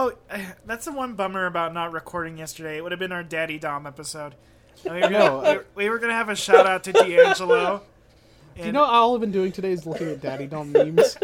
Oh, that's the one bummer about not recording yesterday. It would have been our Daddy Dom episode. We were gonna have a shout out to D'Angelo. Do you know all I've been doing today is looking at Daddy Dom memes?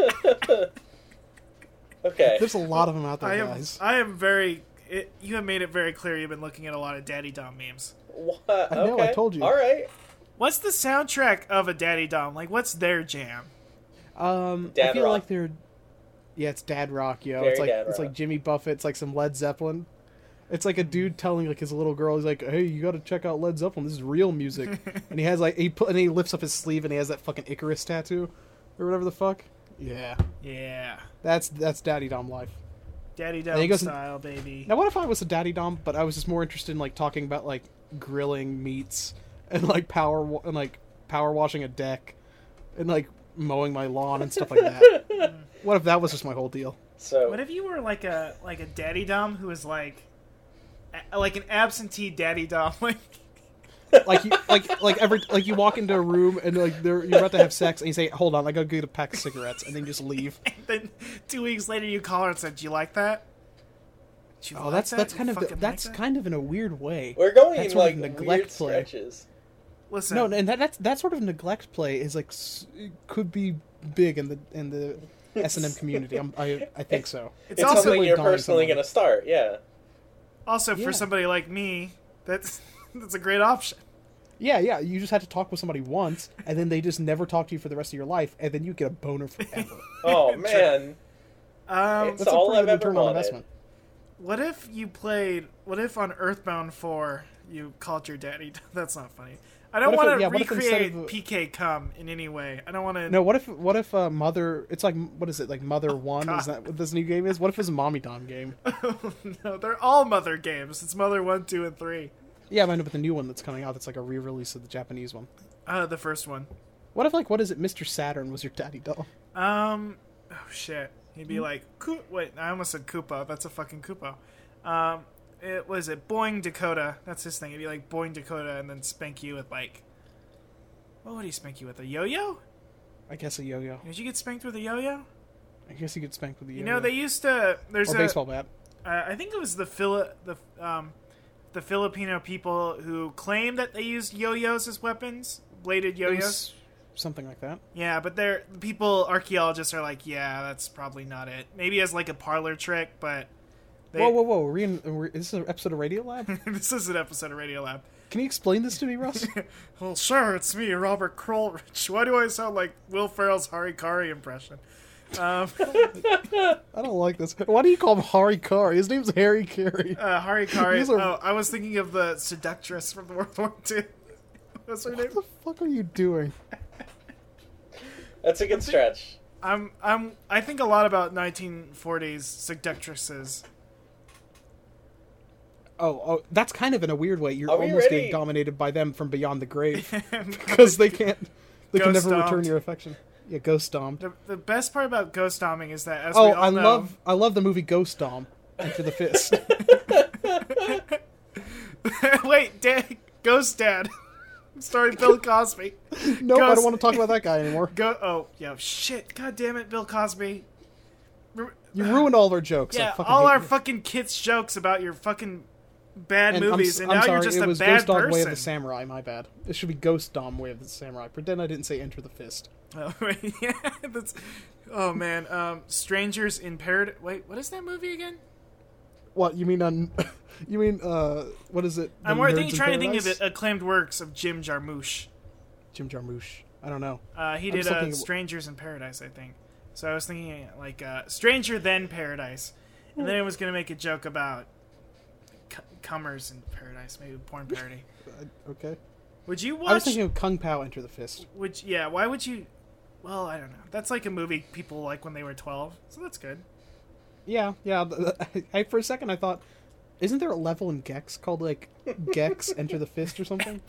Okay. There's a lot of them out there, guys. I am very... you have made it very clear you've been looking at a lot of Daddy Dom memes. What? I know, okay. I told you. All right. What's the soundtrack of a Daddy Dom? Like, what's their jam? I Dad feel rock. like they're... Yeah, it's dad rock, yo. Very It's like dad it's rock. like Jimmy Buffett. It's like some Led Zeppelin. It's like a dude telling like his little girl, he's like, "Hey, you got to check out Led Zeppelin. This is real music." And he has like he lifts up his sleeve and he has that fucking Icarus tattoo, or whatever the fuck. Yeah, Yeah. that's Daddy Dom life. Daddy he Dom goes- style, baby. Now, what if I was a Daddy Dom, but I was just more interested in like talking about like grilling meats and like power washing a deck and like mowing my lawn and stuff like that. What if that was just my whole deal? So What if you were like a Daddy Dom who was like an absentee Daddy Dom? Like you walk into a room and like you're about to have sex and you say, "Hold on, I gotta get a pack of cigarettes," and then you just leave. And then 2 weeks later you call her and said, "Do you like that?" "Do you Oh, like that's that? You kind of fucking like that's that?" kind of in a weird way. we're going That's in sort like of weird neglect play. stretches. Listen, No, and that sort of neglect play is like it could be big in the S&M community. I think so. It's It's also something you're dying personally someone. going to start. Yeah. also Yeah. for somebody like me, that's a great option. Yeah. You just have to talk with somebody once, and then they just never talk to you for the rest of your life, and then you get a boner forever. Oh man. It's It's That's all a I've pretty good ever return on wanted. investment. What if on Earthbound 4 you called your daddy? That's not funny. I don't What if want to what if instead recreate of- PK Cum in any way. I don't want to. No, what if Mother? It's like what is it like Mother 1? God. Is that what this new game is? What if it's a Mommy Dom game? No, they're all Mother games. It's Mother 1, 2, and 3. Yeah, I know, but the new one that's coming out, that's like a re-release of the Japanese one. The first one. What if what is it? Mr. Saturn was your daddy doll. Oh shit. He'd be like, wait, I almost said Koopa. That's a fucking Koopa. It was it Boing Dakota. That's his thing. It'd be like Boing Dakota and then spank you with like, what would he spank you with? A yo-yo? I guess a yo-yo. Did you get spanked with a yo-yo? I guess you could spank with a yo-yo. You know, they used to. There's or a baseball bat. I think it was the Filipino people who claimed that they used yo-yos as weapons, bladed It yo-yos. was something like that. Yeah, but archaeologists are like, yeah, that's probably not it. Maybe as like a parlor trick, but Whoa! Is this an episode of Radio Lab? this is an episode of Radiolab. Can you explain this to me, Russ? Well, sure, it's me, Robert Krulrich. Why do I sound like Will Ferrell's Harikari impression? I don't like this. Why do you call him Hari Kari? His name's Harry Carey. Harikari. These are- Oh, I was thinking of the seductress from World War II. What's her name? What the fuck are you doing? That's a good stretch. I think a lot about 1940s seductresses. Oh, that's kind of in a weird way. You're Are we almost ready? getting dominated by them from beyond the grave because they can Ghost never return stomped. your affection. Yeah, ghost stomped. The best part about ghost doming is that, as we all I know, love the movie Ghost Dom. Enter the Fist. Wait, Ghost Dad, starring Bill Cosby. No, I Ghost- don't want to talk about that guy anymore. Shit! God damn it, Bill Cosby. You ruined all of our jokes. I Yeah, fucking all hate our you. fucking kids' jokes about your fucking bad And movies, and I'm now sorry, you're just it a was bad Ghost Dom Way of person. the Samurai. My bad. It should be Ghost Dom Way of the Samurai. Pretend I didn't say Enter the Fist. Oh, right, yeah, oh man, Strangers in Paradise. Wait, what is that movie again? What you mean on? You mean what is it? I'm The more Nerds in trying to think of Paradise? the acclaimed works of Jim Jarmusch. Jim Jarmusch. I don't know. He I'm did just looking at- Strangers in Paradise, I think. So I was thinking like Stranger Than Paradise, and then I was gonna make a joke about Cummers in Paradise, maybe a porn parody. Okay. Would you I was watch? thinking of Kung Pao Enter the Fist. Why would you? Well, I don't know. That's like a movie people like when they were 12, so that's good. Yeah. For a second, I thought, isn't there a level in Gex called like Gex Enter the Fist or something?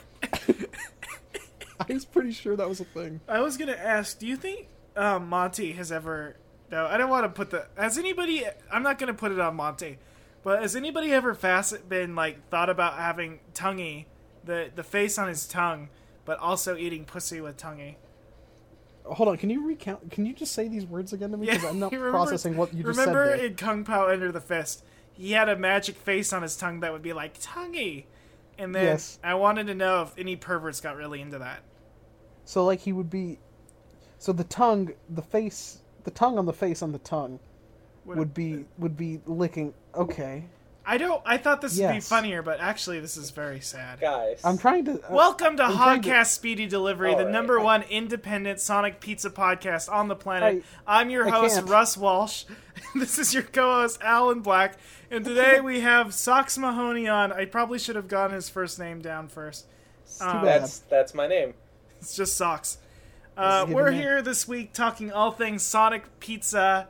I was pretty sure that was a thing. I was gonna ask, do you think Monty has ever? No, I don't want to put the. Has anybody? I'm not gonna put it on Monty, but has anybody ever been like thought about having tonguey, the face on his tongue, but also eating pussy with tonguey? Hold on, can you recount? Can you just say these words again to me? Because I'm not you remember- processing what you just said Remember there. in Kung Pao Enter the Fist, he had a magic face on his tongue that would be like, tonguey. And then Yes. I wanted to know if any perverts got really into that. So, like, he would be... So the tongue, the face... The tongue on the face on the tongue would be licking... Okay. I thought this would be Yes. funnier, but actually this is very sad. Guys. I'm trying to... Welcome to I'm trying to- Hogcast Speedy Delivery, All the right. number one independent Sonic Pizza podcast on the planet. I I'm your host, can't. Russ Walsh. This is your co-host, Alan Black. And today we have Sox Mahoney on. I probably should have gotten his first name down first. too bad. That's my name. It's just Sox. This is We're hidden here this week talking all things Sonic Pizza,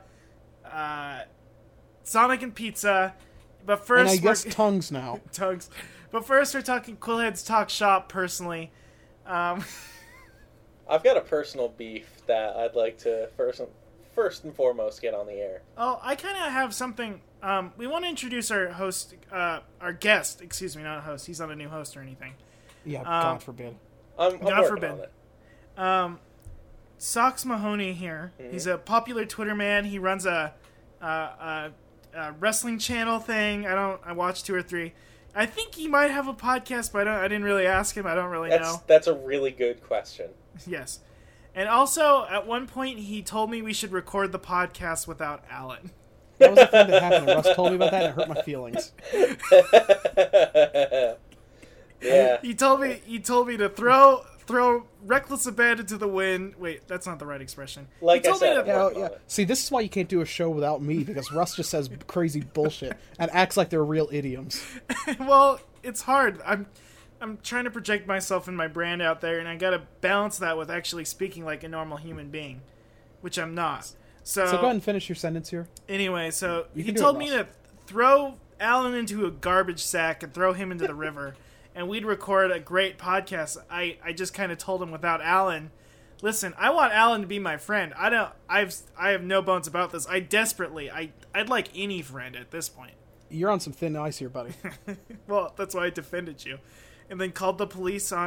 Sonic and Pizza. But And first, I guess we're... tongues now. Tugs. But first, we're talking Quillheads Talk Shop personally. I've got a personal beef that I'd like to first and foremost get on the air. Oh, I kind of have something. We want to introduce our host, our guest. Excuse me, not a host. He's not a new host or anything. Yeah, God forbid. I'm God working forbid. on it. Sox Mahoney here. Mm-hmm. He's a popular Twitter man. He runs a wrestling channel thing. I watched 2 or 3. I think he might have a podcast, but I didn't really ask him. I don't really know. That's a really good question. Yes. And also, at one point, he told me we should record the podcast without Alan. That was the thing that happened. Russ told me about that and it hurt my feelings. Yeah. He told me to throw reckless abandon to the wind. Wait, that's not the right expression. Like he I told said, me I'm to, working on it. See, this is why you can't do a show without me, because Russ just says crazy bullshit and acts like they're real idioms. well, it's hard. I'm trying to project myself and my brand out there, and I gotta balance that with actually speaking like a normal human being, which I'm not. So So go ahead and finish your sentence here. anyway, so You he can do told it, me Ross. to throw Alan into a garbage sack and throw him into the river, and we'd record a great podcast. I just kind of told him without Alan, listen, I want Alan to be my friend. I have no bones about this. I'd like any friend at this point. You're on some thin ice here, buddy. Well, that's why I defended you, and then called the police on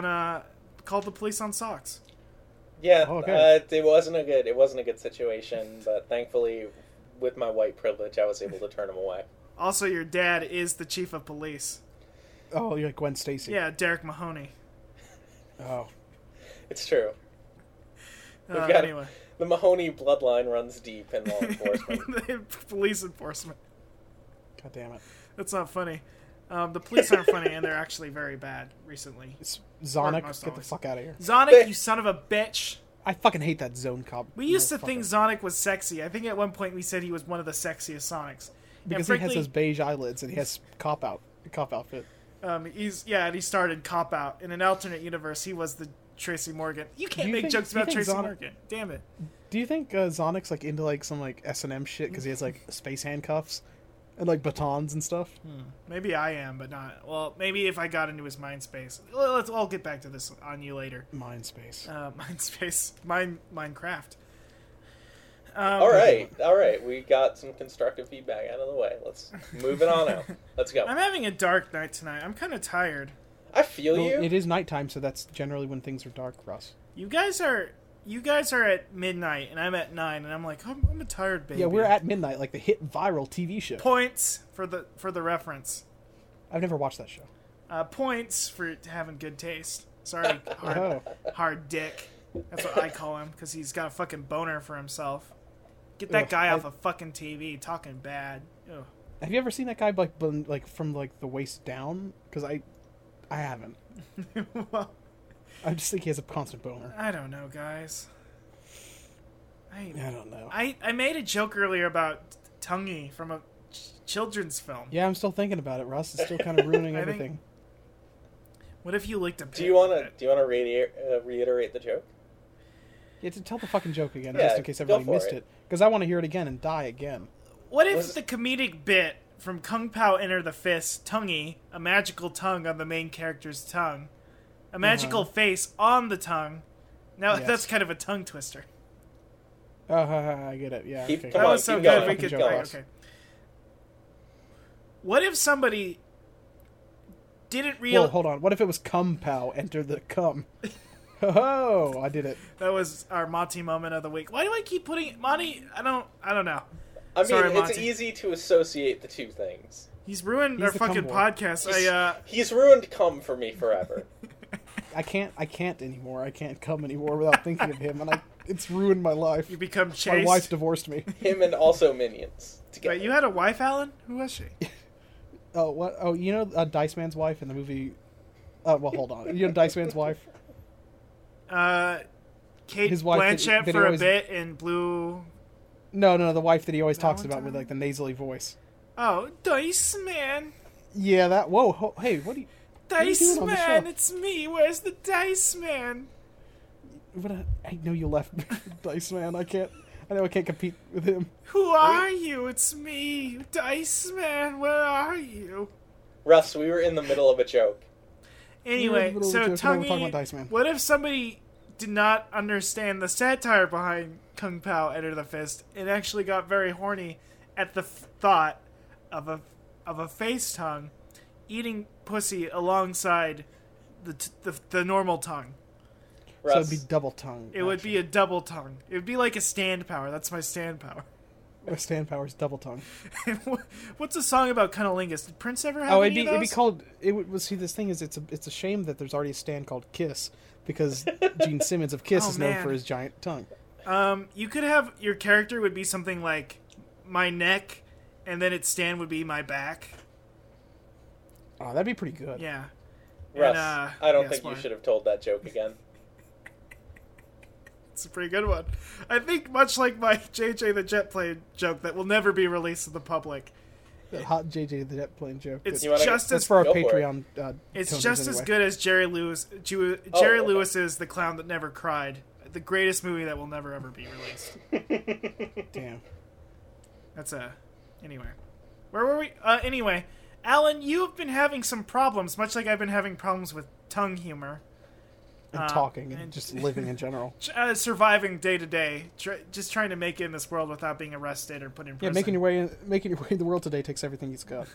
Sox. Yeah, Okay. it wasn't a good situation, but thankfully, with my white privilege, I was able to turn him away. Also, your dad is the chief of police. Oh, you're like Gwen Stacy. Yeah, Derek Mahoney. Oh. It's true. We've got Anyway, the Mahoney bloodline runs deep in law enforcement. police enforcement. God damn it. That's not funny. The police aren't funny, and they're actually very bad recently. It's Zonic. Most Get the always. fuck out of here. Sonic, you son of a bitch. I fucking hate that Zone Cop. We used to motherfucker. think Sonic was sexy. I think at one point we said he was one of the sexiest Sonics. Because and he has frankly, those beige eyelids and he has cop outfit. and he started Cop Out. In an alternate universe, he was the Tracy Morgan. You can't Do you make think- jokes do you about think Tracy Sonic- Morgan. Damn it. Do you think Zonic's like into like some like S&M shit because he has like space handcuffs and like batons and stuff? Maybe I am, but not. Well, maybe if I got into his mind space. Well, I'll get back to this on you later. Mind space. Mind space. Minecraft. all right, we got some constructive feedback out of the way. Let's move it on out. Let's go. I'm having a dark night tonight. I'm kind of tired. I feel Well, you. it is nighttime, so that's generally when things are dark, Russ. You guys are at midnight, and I'm at 9, and I'm like, I'm a tired baby. Yeah, we're at midnight, like the hit viral TV show. points for the reference. I've never watched that show. Points for having good taste. Sorry, Oh. hard dick. That's what I call him because he's got a fucking boner for himself. Get that Ugh, guy I- off a fucking TV talking bad. Ugh. Have you ever seen that guy like from like the waist down? Because I haven't. Well, I just think he has a constant boner. I don't know, guys. I don't know. I made a joke earlier about Tonguey from a children's film. Yeah, I'm still thinking about it, Russ. It's still kind of ruining I think- everything. What if you licked a do you want to reiterate the joke? Yeah, to tell the fucking joke again, Yeah, just in case go everybody for missed it. it. Because I want to hear it again and die again. What if Was- the comedic bit from Kung Pao Enter the Fist, Tonguey, a magical tongue on the main character's tongue, a magical face on the tongue? Now Yes. that's kind of a tongue twister. Oh, I get it. Yeah. Keep- okay. come That on, was so keep good. going, We keep could going. right, okay. What if somebody didn't Well, realize? hold on. What if it was cum pow? Enter the cum. Oh, I did it. That was our Monty moment of the week. Why do I keep putting Monty? I don't know. I mean, Sorry, it's Monty. easy to associate the two things. He's ruined He's our the fucking cum boy. podcast. He's ruined cum for me forever. I can't anymore. I can't come anymore without thinking of him, and it's ruined my life. You become My Chase. wife divorced me. Him and also Minions together. Wait, you had a wife, Alan? Who was she? Oh, what? Oh, you know Dice Man's wife in the movie. Well, hold on. You know Dice Man's wife. Kate His wife Blanchett that he for always- a bit in Blue. No, the wife that he always talks about with Valentine? like the nasally voice. Oh, Dice Man. Yeah, that. Whoa, hey, what are you? are you Dice doing on the Man, show? it's me. Where's the Dice Man? I know you left Dice Man. I know I can't compete with him. Who are you? It's me, Dice Man. Where are you? Russ, we were in the middle of a joke. Anyway, Middle of so the joke, and then we're talking Tonguey, about Dice Man. what if somebody did not understand the satire behind Kung Pao Enter the Fist and actually got very horny at the thought of a face tongue eating pussy alongside the normal tongue? So Russ, it'd be double tongue. It would be a double tongue. It would be like a stand power. That's my stand power. Stand Power's double tongue. What's a song about cunnilingus? Did Prince ever have Oh, any it'd of be those? called. It would see. This thing is, it's a shame that there's already a stand called Kiss because Gene Simmons of Kiss Oh, is known man. for his giant tongue. You could have your character would be something like my neck, and then its stand would be my back. Oh, that'd be pretty good. Yeah. Russ, And, I don't yes, think you Mark. should have told that joke again. It's a pretty good one. I think much like my JJ the Jet Plane joke that will never be released to the public. That hot JJ the Jet Plane joke. It's You wanna- just That's as for our Go for it. Patreon. it's toners just as anyway. good as Jerry Lewis. Jerry okay. Lewis is The Clown That Never Cried, the greatest movie that will never ever be released. Damn. That's anyway. Where were we? Anyway, Alan, you have been having some problems, much like I've been having problems with tongue humor. And talking and and- just living in general. Surviving day to day, just trying to make it in this world without being arrested or put in Yeah, prison. making your way in the world today takes everything he's got.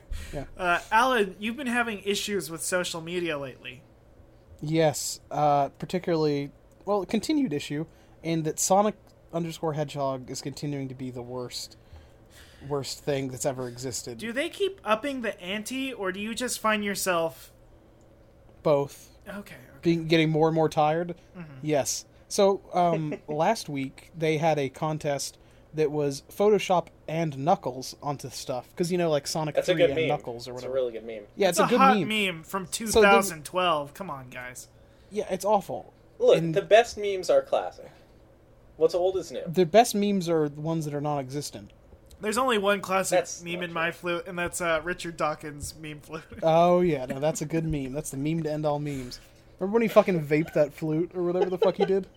Alan, you've been having issues with social media lately. Yes, particularly continued issue, and that Sonic_Hedgehog is continuing to be the worst thing that's ever existed. Do they keep upping the ante, or do you just find yourself Both. okay? Getting more and more tired. Mm-hmm. Yes. So last week they had a contest that was Photoshop and Knuckles onto stuff because like Sonic That's a 3 good and meme. Knuckles or It's a whatever. really good meme. Yeah, It's it's a good hot meme. from then- 2012. Come on, guys. Yeah, it's awful. Look, And- the best memes are classic. What's old is new. The best memes are the ones that are non-existent. There's only one classic That's meme not in my flute, and that's Richard Dawkins' meme flute. Oh yeah, no, that's a good meme. That's the meme to end all memes. Remember when he fucking vaped that flute or whatever the fuck he did?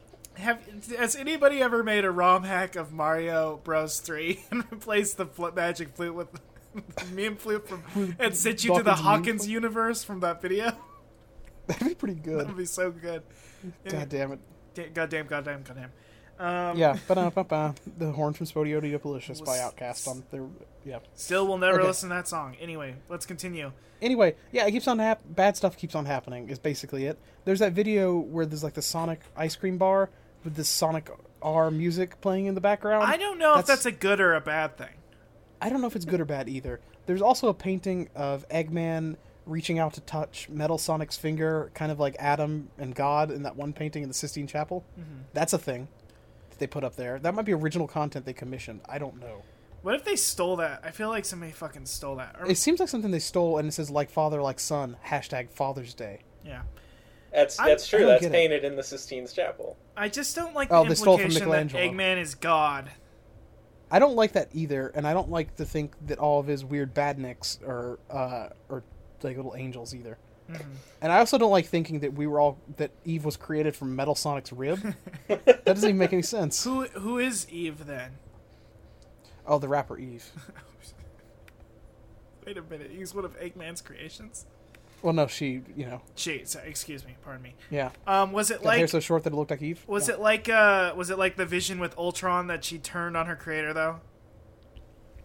Has anybody ever made a ROM hack of Mario Bros. 3 and replaced the magic flute with the meme flute and sent you to the Dawkins' meme Hawkins flute? universe from that video? That'd be pretty That good. would be so good. God damn it. Goddamn. Yeah, the horn from Spodio to Yopolicious by Outkast on their Still will never Okay. listen to that song. Anyway, let's continue. Anyway, yeah, it keeps on bad stuff keeps on happening is basically it. There's that video where there's like the Sonic ice cream bar with this Sonic R music playing in the background. I don't know if that's a good or a bad thing. I don't know if it's good or bad either. There's also a painting of Eggman reaching out to touch Metal Sonic's finger, kind of like Adam and God in that one painting in the Sistine Chapel. Mm-hmm. That's a thing that they put up there. That might be original content they commissioned. I don't know. What if they stole that? I feel like somebody fucking stole that. Or, It seems like something they stole, and it says like father, like son, #Father's Day. yeah. That's I true. don't That's get it. painted in the Sistine Chapel. I just don't like Oh, the they stole from implication that Michelangelo. Eggman is God. I don't like that either, and I don't like to think that all of his weird badniks are like little angels either. Mm-hmm. And I also don't like thinking that Eve was created from Metal Sonic's rib. That doesn't even make any sense. Who is Eve then? Oh, the rapper Eve. Wait a minute, he's one of Eggman's creations. Well, no, she, Sorry, excuse me, pardon me. yeah. Was it Got hair like so short that it looked like Eve. was Yeah. it like the Vision with Ultron that she turned on her creator though?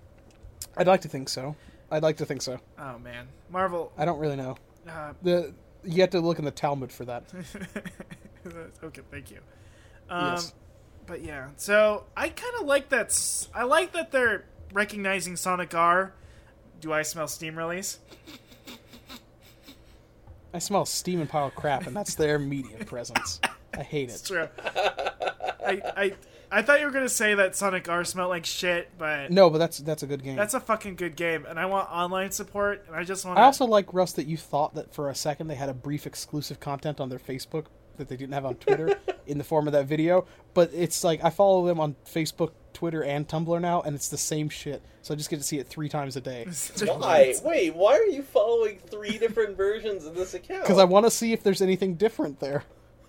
I'd like to think so. Oh man, Marvel. I don't really know. Uh, You have to look in the Talmud for that. Okay, thank you. Yes. But yeah, so I kind of like that. I like that they're recognizing Sonic R. Do I smell steam release? I smell steam and pile of crap, and that's their media presence. I hate It's it. true. I thought you were gonna say that Sonic R smelled like shit, but No, but that's a good game. that's a fucking good game, and I want online support, and I just want. I also like, Russ, that you thought that for a second they had a brief exclusive content on their Facebook that they didn't have on Twitter in the form of that video. But it's like, I follow them on Facebook, Twitter, and Tumblr now, and it's the same shit. So I just get to see it 3 times a day. Why? Wait, why are you following 3 different versions of this account? Because I want to see if there's anything different there.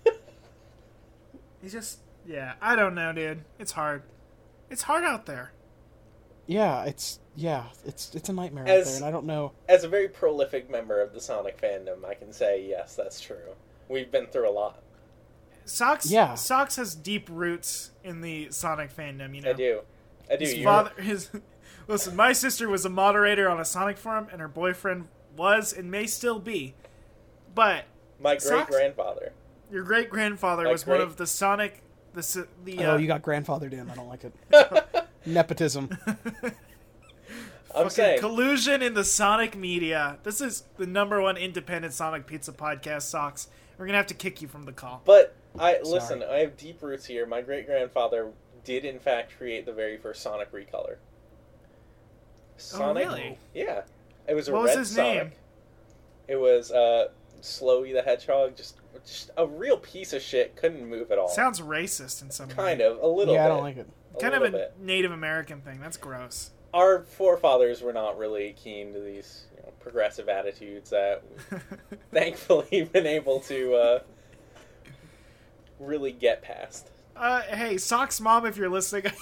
He's just, yeah, I don't know, dude. It's hard. It's hard out there. Yeah, it's a nightmare out there, and I don't know. As a very prolific member of the Sonic fandom, I can say, yes, that's true. We've been through a lot. Socks Yeah. Socks has deep roots in the Sonic fandom, you know. I do. His You're- father, listen, my sister was a moderator on a Sonic forum, and her boyfriend was and may still be. But My Socks- great-grandfather. your great grandfather My was one great- of the Sonic, Oh, you got grandfathered in. I don't like it. Nepotism. I'm saying, collusion in the Sonic media. This is the #1 independent Sonic Pizza podcast. Socks. We're gonna have to kick you from the call. but listen, I have deep roots here. My great-grandfather did, in fact, create the very first Sonic recolor. Sonic, really? Yeah. It was a What was red his Sonic. name? It was Slowy the Hedgehog, just a real piece of shit. Couldn't move at all. Sounds racist in some way. Kind of, a little Yeah, bit. I don't like it. Kind of little a bit. Native American thing. That's gross. Our forefathers were not really keen to these progressive attitudes that we've thankfully been able to really get past. Hey, Socks mom, if you're listening.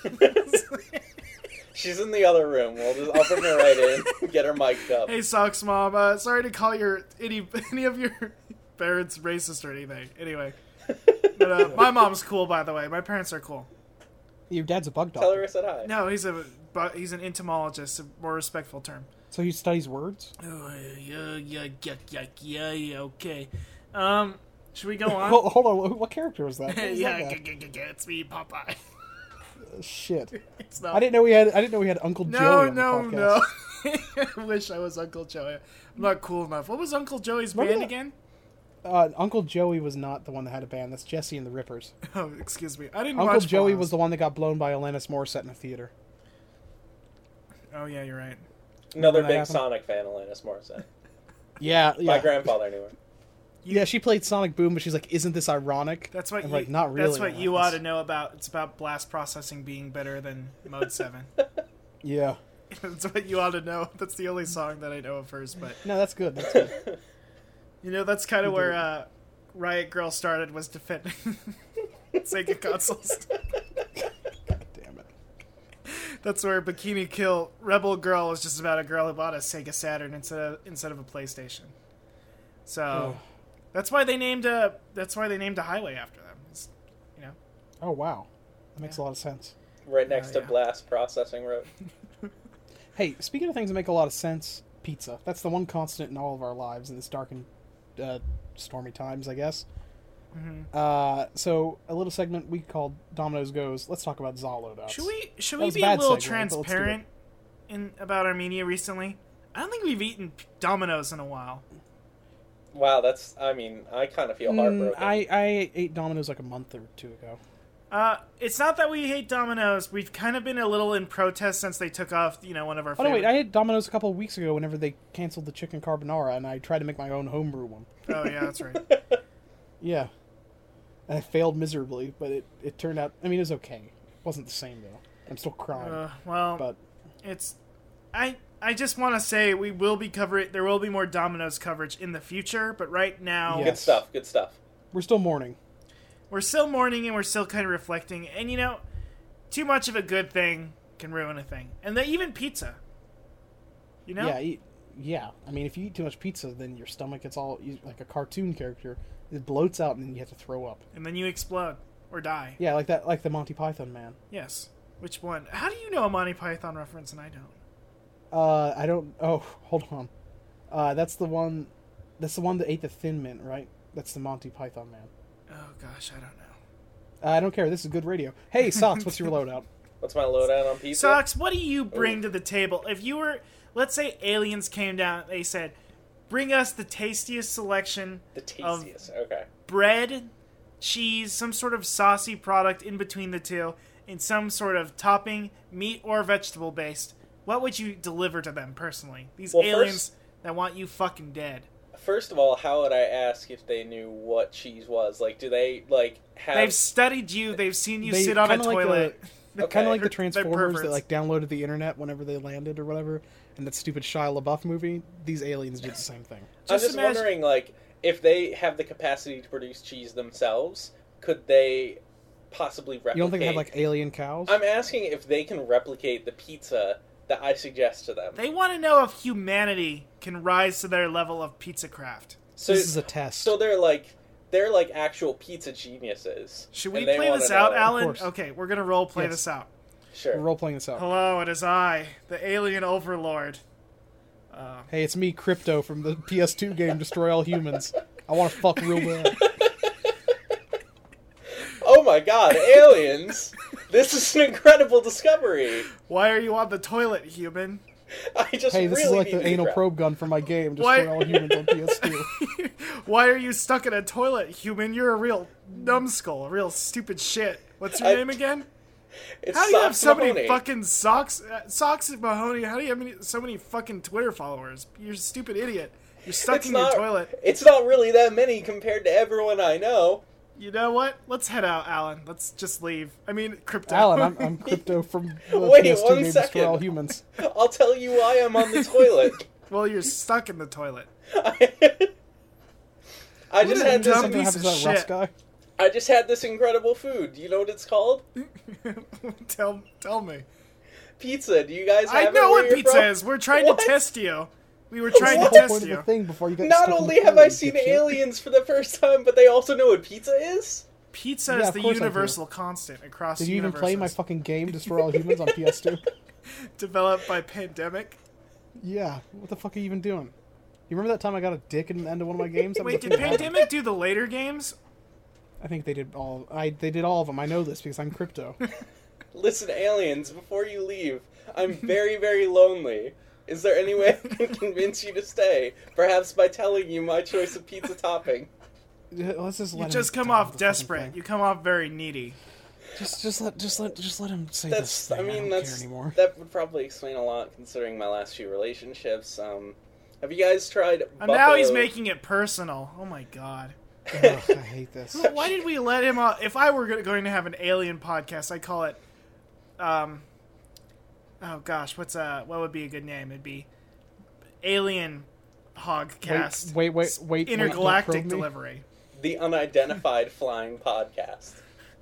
She's in the other room. I'll bring her right in, get her mic'd up. Hey, Socks mom. Sorry to call any of your parents racist or anything. Anyway, but my mom's cool, by the way. My parents are cool. Your dad's a bug Tell her doctor, I said hi. No, he's an entomologist, a more respectful term. so he studies words. Oh, yeah, okay. Should we go on? Well, hold on. What character was that? What was Yeah, that guy? it's me, Popeye. Shit. It's not. I didn't know we had Uncle Joey on the podcast. No. I wish I was Uncle Joey. I'm not cool enough. What was Uncle Joey's Remember band that- again? Uncle Joey was not the one that had a band. That's Jesse and the Rippers. Oh, excuse me. I didn't Uncle watch Joey Full was the House. one that got blown by Alanis Morissette in a theater. Oh, yeah, you're right. Another that big happened? Sonic fan, Alanis Morissette. Yeah, My grandfather knew her. Yeah, she played Sonic Boom, but she's like, "Isn't this ironic?" That's what I'm you. like, not really. That's what you Alanis. ought to know about. It's about blast processing being better than Mode 7. Yeah. That's what you ought to know. That's the only song that I know of hers. But No, that's good. That's good. you know, that's kind of You did where Riot Girl started, was defending Sega consoles. God damn it. That's where Bikini Kill Rebel Girl was just about a girl who bought a Sega Saturn instead of a PlayStation. So that's why they named a highway after them. It's, you know. Oh wow, that makes a lot of sense. Right next to yeah. Blast Processing Road. Hey, speaking of things that make a lot of sense, pizza. That's the one constant in all of our lives in this dark and stormy times, I guess. Mm-hmm. So a little segment we called Domino's Goes. Let's talk about ZA loadouts. Should That we was a be a bad little segue, but let's do it. transparent about Armenia recently? I don't think we've eaten Domino's in a while. Wow, that's. I mean, I kind of feel heartbroken. I ate Domino's like a month or two ago. It's not that we hate Domino's. We've kind of been a little in protest since they took off, one of our Oh no, favorite... wait! I ate Domino's a couple of weeks ago. Whenever they canceled the chicken carbonara, and I tried to make my own homebrew one. Oh, yeah, that's right. Yeah, and I failed miserably, but it turned out. I mean, it was okay. It wasn't the same though. I'm still crying. But it's... I just want to say there will be more Domino's coverage in the future, but right now... Yeah. Good stuff. Good stuff. we're still mourning. We're still mourning and we're still kind of reflecting. And, too much of a good thing can ruin a thing. And even pizza. Yeah. I mean, if you eat too much pizza, then your stomach gets all like a cartoon character. It bloats out, and then you have to throw up. And then you explode. Or die. Yeah, like that, like the Monty Python man. Yes. Which one? How do you know a Monty Python reference and I don't? I don't. Oh, hold on. That's the one. That's the one that ate the Thin Mint, right? That's the Monty Python man. Oh gosh, I don't know. I don't care. This is good radio. Hey, Socks, what's your loadout? What's my loadout on pizza? Socks, what do you bring to the table? If you were, let's say, aliens came down, they said, "Bring us the tastiest selection The tastiest. Okay. bread, cheese, some sort of saucy product in between the two, and some sort of topping, meat or vegetable based." What would you deliver to them personally? These Well, aliens that want you fucking dead. First of all, how would I ask if they knew what cheese was? Like, do they like have? They've studied you. They've seen you They sit on a kinda like toilet. Okay. Kind of like the They're Transformers that perverts. like downloaded the internet whenever they landed or whatever, and that stupid Shia LaBeouf movie. These aliens did the same thing. I'm Just just imagine- wondering, like, if they have the capacity to produce cheese themselves, could they possibly replicate? You don't think they have like alien cows? I'm asking if they can replicate the pizza that I suggest to them. They want to know if humanity can rise to their level of pizza craft. So, This is a test. so they're like actual pizza geniuses. Should we and they play wanna this out, know- Alan? course. Okay, we're gonna role play Yes. this out. Sure. We're role playing this out. Hello, it is I, the alien overlord. Hey, it's me, Crypto from the PS2 game Destroy All Humans. I want to fuck real bad. Oh my god, aliens! This is an incredible discovery. Why are you on the toilet, human? I just Hey, this really is like need the to anal grab- probe gun for my game Why- Destroy All Humans on PS2. Why are you stuck in a toilet, human? You're a real numbskull, a real stupid shit. What's your I- name again? It's How do you have Socks so many Mahoney. fucking Socks Mahoney? How do you have so many fucking Twitter followers? You're a stupid idiot. You're stuck It's in not, your toilet. It's not really that many compared to everyone I know. You know what? Let's head out, Alan. Let's just leave. I mean, Crypto. Alan, I'm Crypto from the Wait, PS2 1 game Destroy second. All Humans. I'll tell you why I'm on the toilet. Well, you're stuck in the toilet. I just a had dumb Something piece happens of to that Russ shit. guy. I just had this incredible food. Do you know what it's called? Tell me. Pizza. Do you guys have I it know where what you're pizza from? is. We're trying What? to test you. We were That's trying the to whole test point of the you. thing before you get Not stuck in the only have toilet, I you seen dipshit. aliens for the first time, but they also know what pizza is? Pizza Yeah, is of the course I do. universal constant across Did you even play my universes. fucking game Destroy All Humans on PS2? Developed by Pandemic. Yeah. What the fuck are you even doing? You remember that time I got a dick in the end of one of my games? That was Wait, a did thing that happened. Pandemic do the later games? I think they did all. They did all of them. I know this because I'm Crypto. Listen, aliens, before you leave, I'm very, very lonely. Is there any way I can convince you to stay? Perhaps by telling you my choice of pizza topping. Let's just let You him just come die off with the fucking desperate. thing. You come off very needy. Just let him say That's, this thing. I mean, don't that's care anymore. that would probably explain a lot considering my last few relationships. Have you guys tried? And now he's buffalo- making it personal. Oh my god. Ugh, I hate this. Why did we let him off? If I were going to have an alien podcast, I'd call it, oh gosh, what would be a good name? It'd be Alien Hogcast. Wait. Intergalactic don't probe me. delivery. the unidentified flying podcast.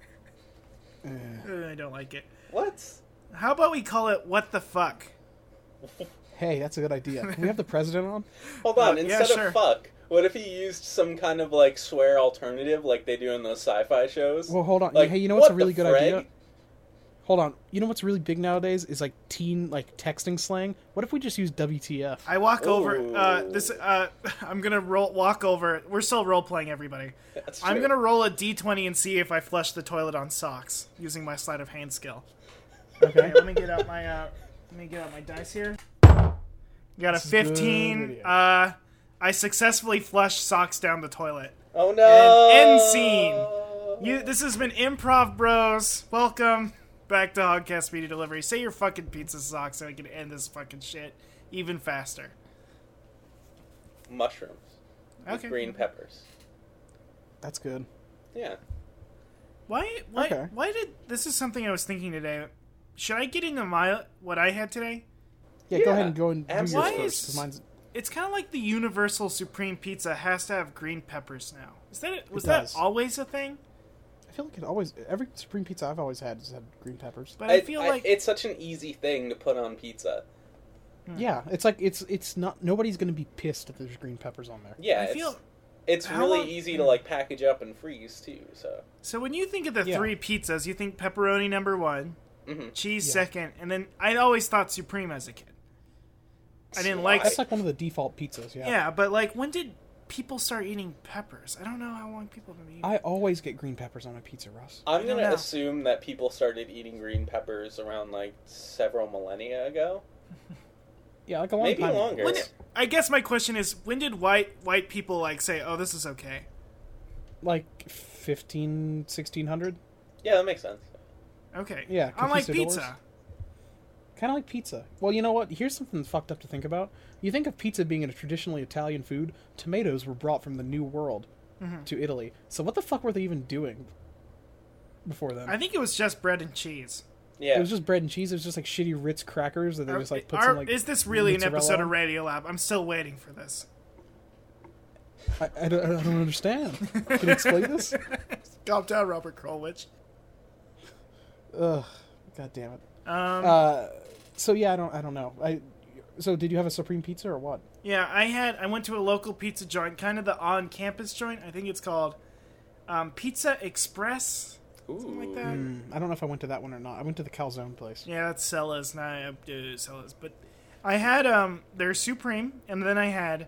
I don't like it. What? How about we call it What the Fuck? Hey, that's a good idea. Can we have the president on? Hold on. yeah, Instead sure. of fuck, what if he used some kind of like swear alternative, like they do in those sci-fi shows? Well, hold on. Like, Hey, you know what's a what really the good idea? frag? Hold on. You know what's really big nowadays is like teen texting slang. What if we just use WTF? I walk over. Ooh. I'm gonna walk over. We're still role playing, everybody. That's I'm true. gonna roll a d20 and see if I flush the toilet on socks using my sleight of hand skill. Okay. Okay, let me get out my dice here. Got a This is good 15. video. I successfully flushed socks down the toilet. Oh no! And end scene. This has been Improv Bros. Welcome back to Hogcast Media Delivery. Say your fucking pizza socks so I can end this fucking shit even faster. Mushrooms. With Okay. green peppers. That's good. Yeah. Why did this is something I was thinking today. Should I get into what I had today? Yeah, Yeah, go ahead and go and do yours absolutely. Why first. is- 'cause mine's, It's kind of like the Universal Supreme Pizza has to have green peppers now. Was It that does. always a thing? I feel like it always every Supreme Pizza I've always had has had green peppers. But I feel like it's such an easy thing to put on pizza. Yeah, it's like it's not nobody's gonna be pissed if there's green peppers on there. Yeah, I feel it's how really long- easy to like package up and freeze too. So so. When you think of the Yeah. three pizzas, you think pepperoni number one, Mhm. cheese Yeah. second, and then I always thought Supreme as a kid. I didn't like. That's like one of the default pizzas. Yeah. Yeah, but like when did people start eating peppers? I don't know how long people have been eating. I always get green peppers on my pizza, Russ. I'm don't gonna know. assume that people started eating green peppers around like several millennia ago. Yeah, like a long Maybe time. longer. I guess my question is, when did white people like say, "Oh, this is okay"? Like 1600. Yeah, that makes sense. Okay. Yeah, Unlike conquistadors. pizza. Kind of like pizza. Well, you know what? Here's something fucked up to think about. You think of pizza being a traditionally Italian food. Tomatoes were brought from the New World to Italy. So what the fuck were they even doing before then? I think it was just bread and cheese. Yeah. It was just bread and cheese. It was just like shitty Ritz crackers that they just like put some like. Is this really an mozzarella episode on? of Radio Lab? I'm still waiting for this. I don't understand. Can you explain this? Calm down, Robert Krulwich. Ugh, god damn it. Um, So yeah, I don't know. So did you have a Supreme Pizza or what? yeah, I went to a local pizza joint, kind of the on-campus joint. I think it's called Pizza Express, something like that. I don't know if I went to that one or not. I went to the calzone place. Yeah, that's Cella's, not Cella's. But I had their Supreme, and then I had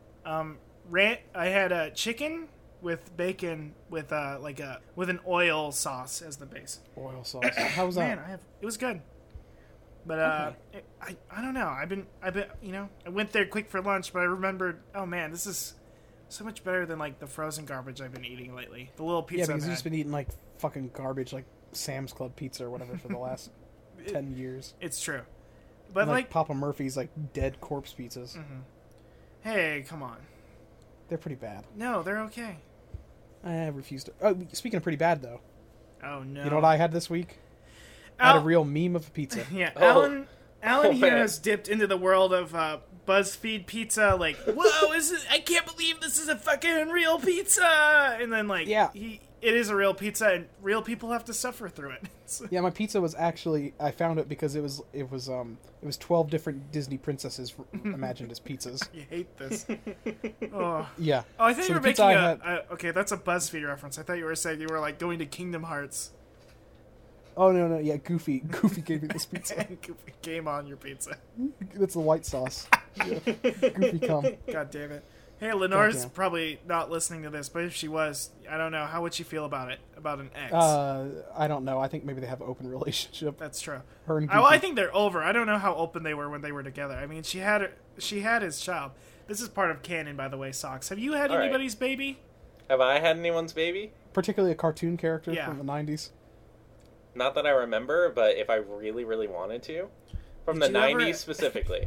chicken with bacon with with an oil sauce as the base. Oil sauce. How was that? Man, it was good. But Okay. I don't know. I've been I went there quick for lunch, but I remembered, oh man, this is so much better than like the frozen garbage I've been eating lately. The little Yeah, pizza. because I've you've just had. been eating like fucking garbage, like Sam's Club pizza or whatever for the last 10 years. It's true. But And, like, Papa Murphy's like dead corpse pizzas. hey, come on. They're pretty bad. No, they're okay. I refuse to. Oh, speaking of pretty bad though, Oh no. you know what I had this week? I had a Al- real meme of a pizza. Yeah, Oh. Alan Oh, here man. has dipped into the world of BuzzFeed pizza. Like, whoa, I can't believe this is a fucking real pizza. And then like, Yeah. it is a real pizza, and real people have to suffer through it. So- Yeah, my pizza was actually I found it because it was 12 different Disney princesses imagined as pizzas. You hate this. Oh. Yeah. Oh, I thought So you were the pizza making I a... had- okay, that's a BuzzFeed reference. I thought you were saying you were, like, going to Kingdom Hearts. Oh no, yeah, Goofy gave me this pizza. And game on your pizza. That's the white sauce. Yeah. Goofy cum. God damn it. Hey, Lenore's Goddamn. probably not listening to this, but if she was, I don't know. How would she feel about it? About an ex? I don't know. I think maybe they have an open relationship. That's true. Her and Goofy. Well, I think they're over. I don't know how open they were when they were together. I mean, she had his child. This is part of canon, by the way, Socks. Have you had All right. anybody's baby? Have I had anyone's baby? particularly a cartoon character Yeah. from the 90s. Not that I remember, but if I really, really wanted to. From Did the you 90s ever- specifically.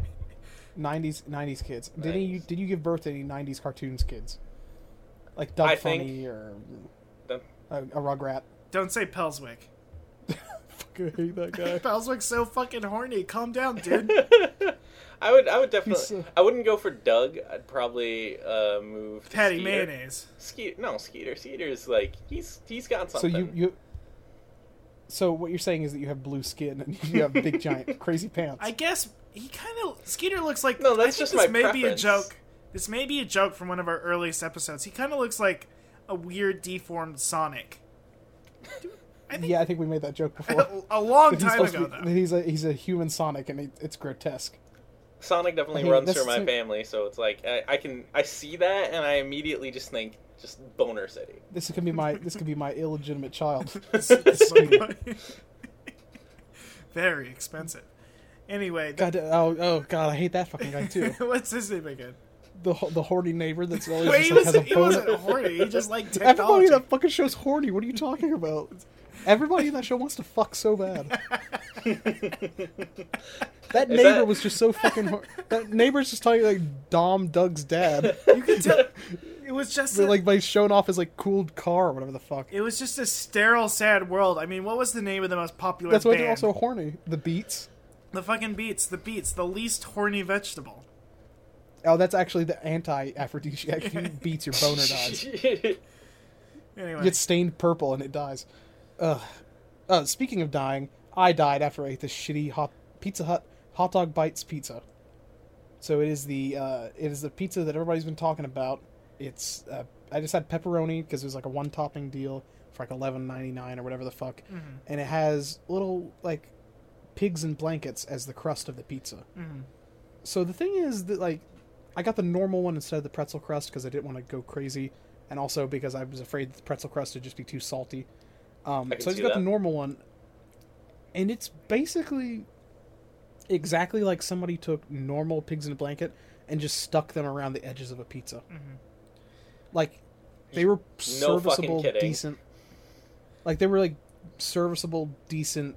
90s kids. Nice. Did you give birth to any 90s cartoons kids? Like Doug I Funny think- or The- a Rugrat? Don't say Pelswick. Fucking hate that guy. Pelswick's so fucking horny. Calm down, dude. I would definitely. He's, I wouldn't go for Doug. I'd probably move to Patty Skeeter. mayonnaise. Skeeter. Skeeter's like he's got So something. So what you're saying is that you have blue skin and you have big giant crazy pants. I guess he kind of Skeeter looks like. No, that's I think just this my may be a preference. joke. This may be a joke from one of our earliest episodes. He kind of looks like a weird deformed Sonic. I think Yeah, I think we made that joke before. a long That he's time supposed ago, to be- though. that he's a human Sonic and it's grotesque. Sonic definitely Hey, runs that's through my so- family, so it's like I see that and I immediately just think just Boner City. This could be my illegitimate child. Very expensive. Anyway, God, oh god, I hate that fucking guy too. what's his name again? The horny neighbor that's always Wait, just, like, has a he boner. wasn't horny. He just liked Everybody technology. in that fucking show's horny. What are you talking about? Everybody in that show wants to fuck so bad. That Is neighbor that- was just so fucking. That neighbor's just talking like Dom Doug's dad. You could tell it was just But, like by showing off his like cooled car or whatever the fuck. it was just a sterile, sad world. I mean, what was the name of the most popular That's why band? they're also horny. The Beats. The fucking Beats, the least horny vegetable. Oh, that's actually the anti-aphrodisiac. If you eat beets, your boner dies. Anyway, It gets stained purple and it dies. Speaking of dying, I died after I ate this shitty Pizza Hut hot dog bites pizza. So it is the pizza that everybody's been talking about. It's I just had pepperoni because it was like a one topping deal for like $11.99 or whatever the fuck, and it has little like pigs in blankets as the crust of the pizza. So the thing is that like I got the normal one instead of the pretzel crust because I didn't want to go crazy, and also because I was afraid the pretzel crust would just be too salty. So I just got the normal one, and it's basically exactly like somebody took normal pigs in a blanket and just stuck them around the edges of a pizza. Mm-hmm. Like, they were No fucking serviceable, kidding. decent. Like, they were, like, serviceable, decent,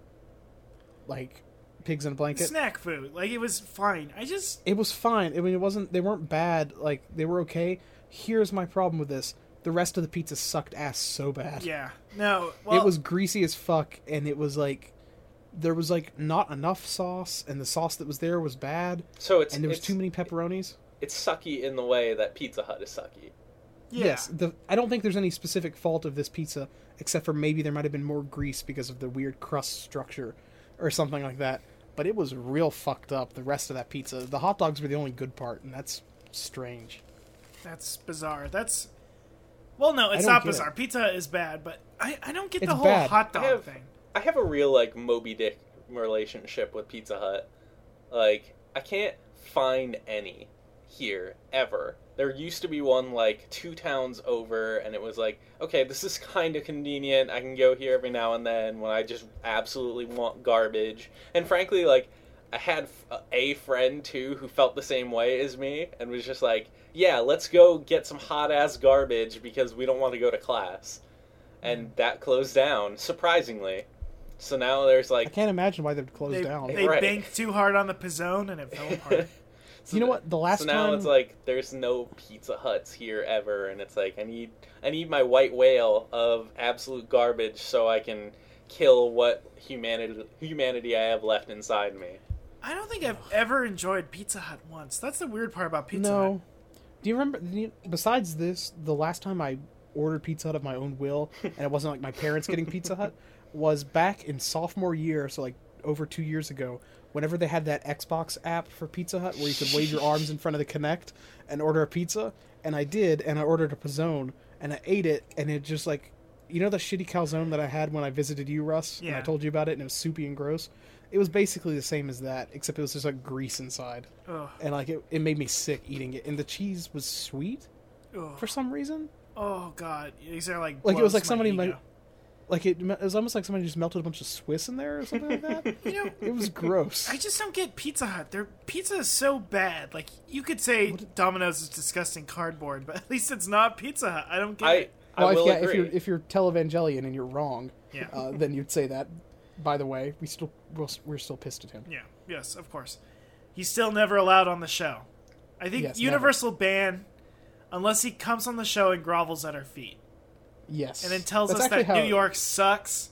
like, pigs in a blanket. Snack food. Like, it was fine. It was fine. I mean, it wasn't... They weren't bad. Like, they were okay. Here's my problem with this. The rest of the pizza sucked ass so bad. Yeah. No, well... It was greasy as fuck, and it was, like... There was, like, not enough sauce, and the sauce that was there was bad. So and there was too many pepperonis. It's sucky in the way that Pizza Hut is sucky. Yeah. Yes, I don't think there's any specific fault of this pizza, except for maybe there might have been more grease because of the weird crust structure, or something like that. But it was real fucked up, the rest of that pizza. The hot dogs were the only good part, and that's strange. That's bizarre. That's... Well, no, it's not bizarre. Pizza is bad, but I don't get the whole hot dog thing. I have a real, like, Moby Dick relationship with Pizza Hut. Like, I can't find any here, ever. There used to be one, like, 2 towns over, and it was like, okay, this is kind of convenient. I can go here every now and then when I just absolutely want garbage. And frankly, like, I had a friend, too, who felt the same way as me, and was just like, yeah, let's go get some hot-ass garbage because we don't want to go to class. And that closed down, surprisingly. So now there's, like... I can't imagine why they'd close down. They banked too hard on the pizzone, and it fell apart. So you know what? The last time... So now it's like, there's no Pizza Huts here ever, and it's like, I need my white whale of absolute garbage so I can kill what humanity I have left inside me. I don't think I've ever enjoyed Pizza Hut once. That's the weird part about Pizza Hut. No. Do you remember... Besides this, the last time I ordered Pizza Hut of my own will, and it wasn't like my parents getting Pizza Hut, was back in sophomore year, so like over 2 years ago, whenever they had that Xbox app for Pizza Hut where you could wave your arms in front of the Kinect and order a pizza, and I did, and I ordered a Pizzone, and I ate it, and it just like, you know the shitty calzone that I had when I visited you, Russ? Yeah. And I told you about it, and it was soupy and gross? It was basically the same as that, except it was just like grease inside. Ugh. And like it made me sick eating it, and the cheese was sweet Ugh. for some reason. Oh god, these are like Like it was like blows somebody my ego. might... Like, it was almost like somebody just melted a bunch of Swiss in there or something like that. You know, it was gross. I just don't get Pizza Hut. Their pizza is so bad. Like, you could say Domino's is disgusting cardboard, but at least it's not Pizza Hut. I don't get it. I will agree. If you're televangelion and you're wrong, Yeah. then you'd say that. By the way, we're still pissed at him. Yeah, yes, of course. He's still never allowed on the show. I think Yes, universal ban, unless he comes on the show and grovels at our feet. Yes. And then tells That's us actually that how New York sucks.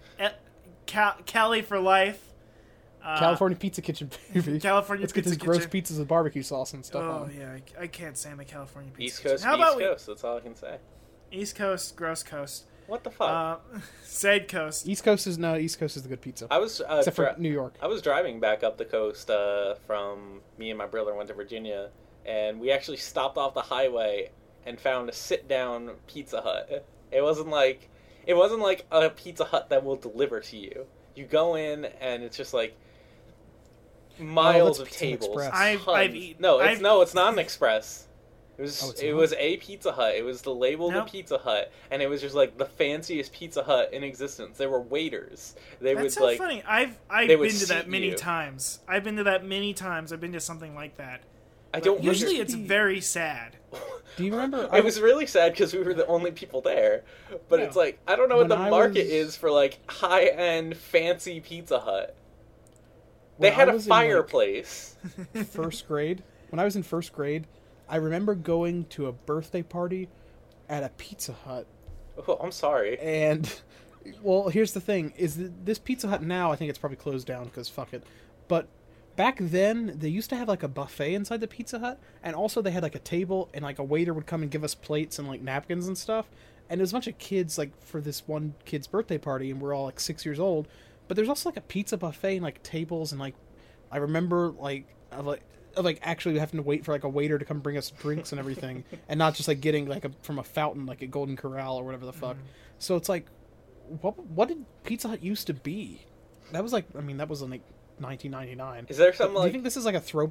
Cali for life. California Pizza Kitchen, baby. California Let's get Pizza this gross Kitchen. pizzas with barbecue sauce and stuff Oh, on. yeah, I can't stand the California Pizza East Coast, Kitchen. How about East Coast, that's all I can say. East Coast, gross coast. What the fuck? Sad coast. East Coast is the good pizza. I was Except for New York. I was driving back up the coast from me and my brother went to Virginia, and we actually stopped off the highway and found a sit-down Pizza Hut. It wasn't like a Pizza Hut that will deliver to you. You go in and it's just like miles of Pizza tables. Express. I've eaten. No, it's not an express. It was a Pizza Hut. It was the label Nope. of Pizza Hut, and it was just like the fanciest Pizza Hut in existence. There were waiters. That's so funny. I've they would been to that seat many you. times. I've been to that many times. I've been to something like that. I don't. Usually, Wonder- it's very sad. Do you remember? It was really sad because we were the only people there. But Yeah. it's like I don't know what the When I market was- is for like high end fancy Pizza Hut. They When had I a was in, like, fireplace. first grade. When I was in first grade, I remember going to a birthday party at a Pizza Hut. Oh, I'm sorry. And, well, here's the thing: is that this Pizza Hut now, I think it's probably closed down because fuck it. But back then, they used to have like a buffet inside the Pizza Hut, and also they had like a table, and like a waiter would come and give us plates and like napkins and stuff. And there was a bunch of kids like for this one kid's birthday party, and we're all like 6 years old. But there's also like a pizza buffet and like tables, and like I remember like actually having to wait for like a waiter to come bring us drinks and everything, and not just like getting like from a fountain like at Golden Corral or whatever the fuck. So it's like, what did Pizza Hut used to be? That was like, I mean, that was in like 1999. Is there something Do you like? think this is like a throwback?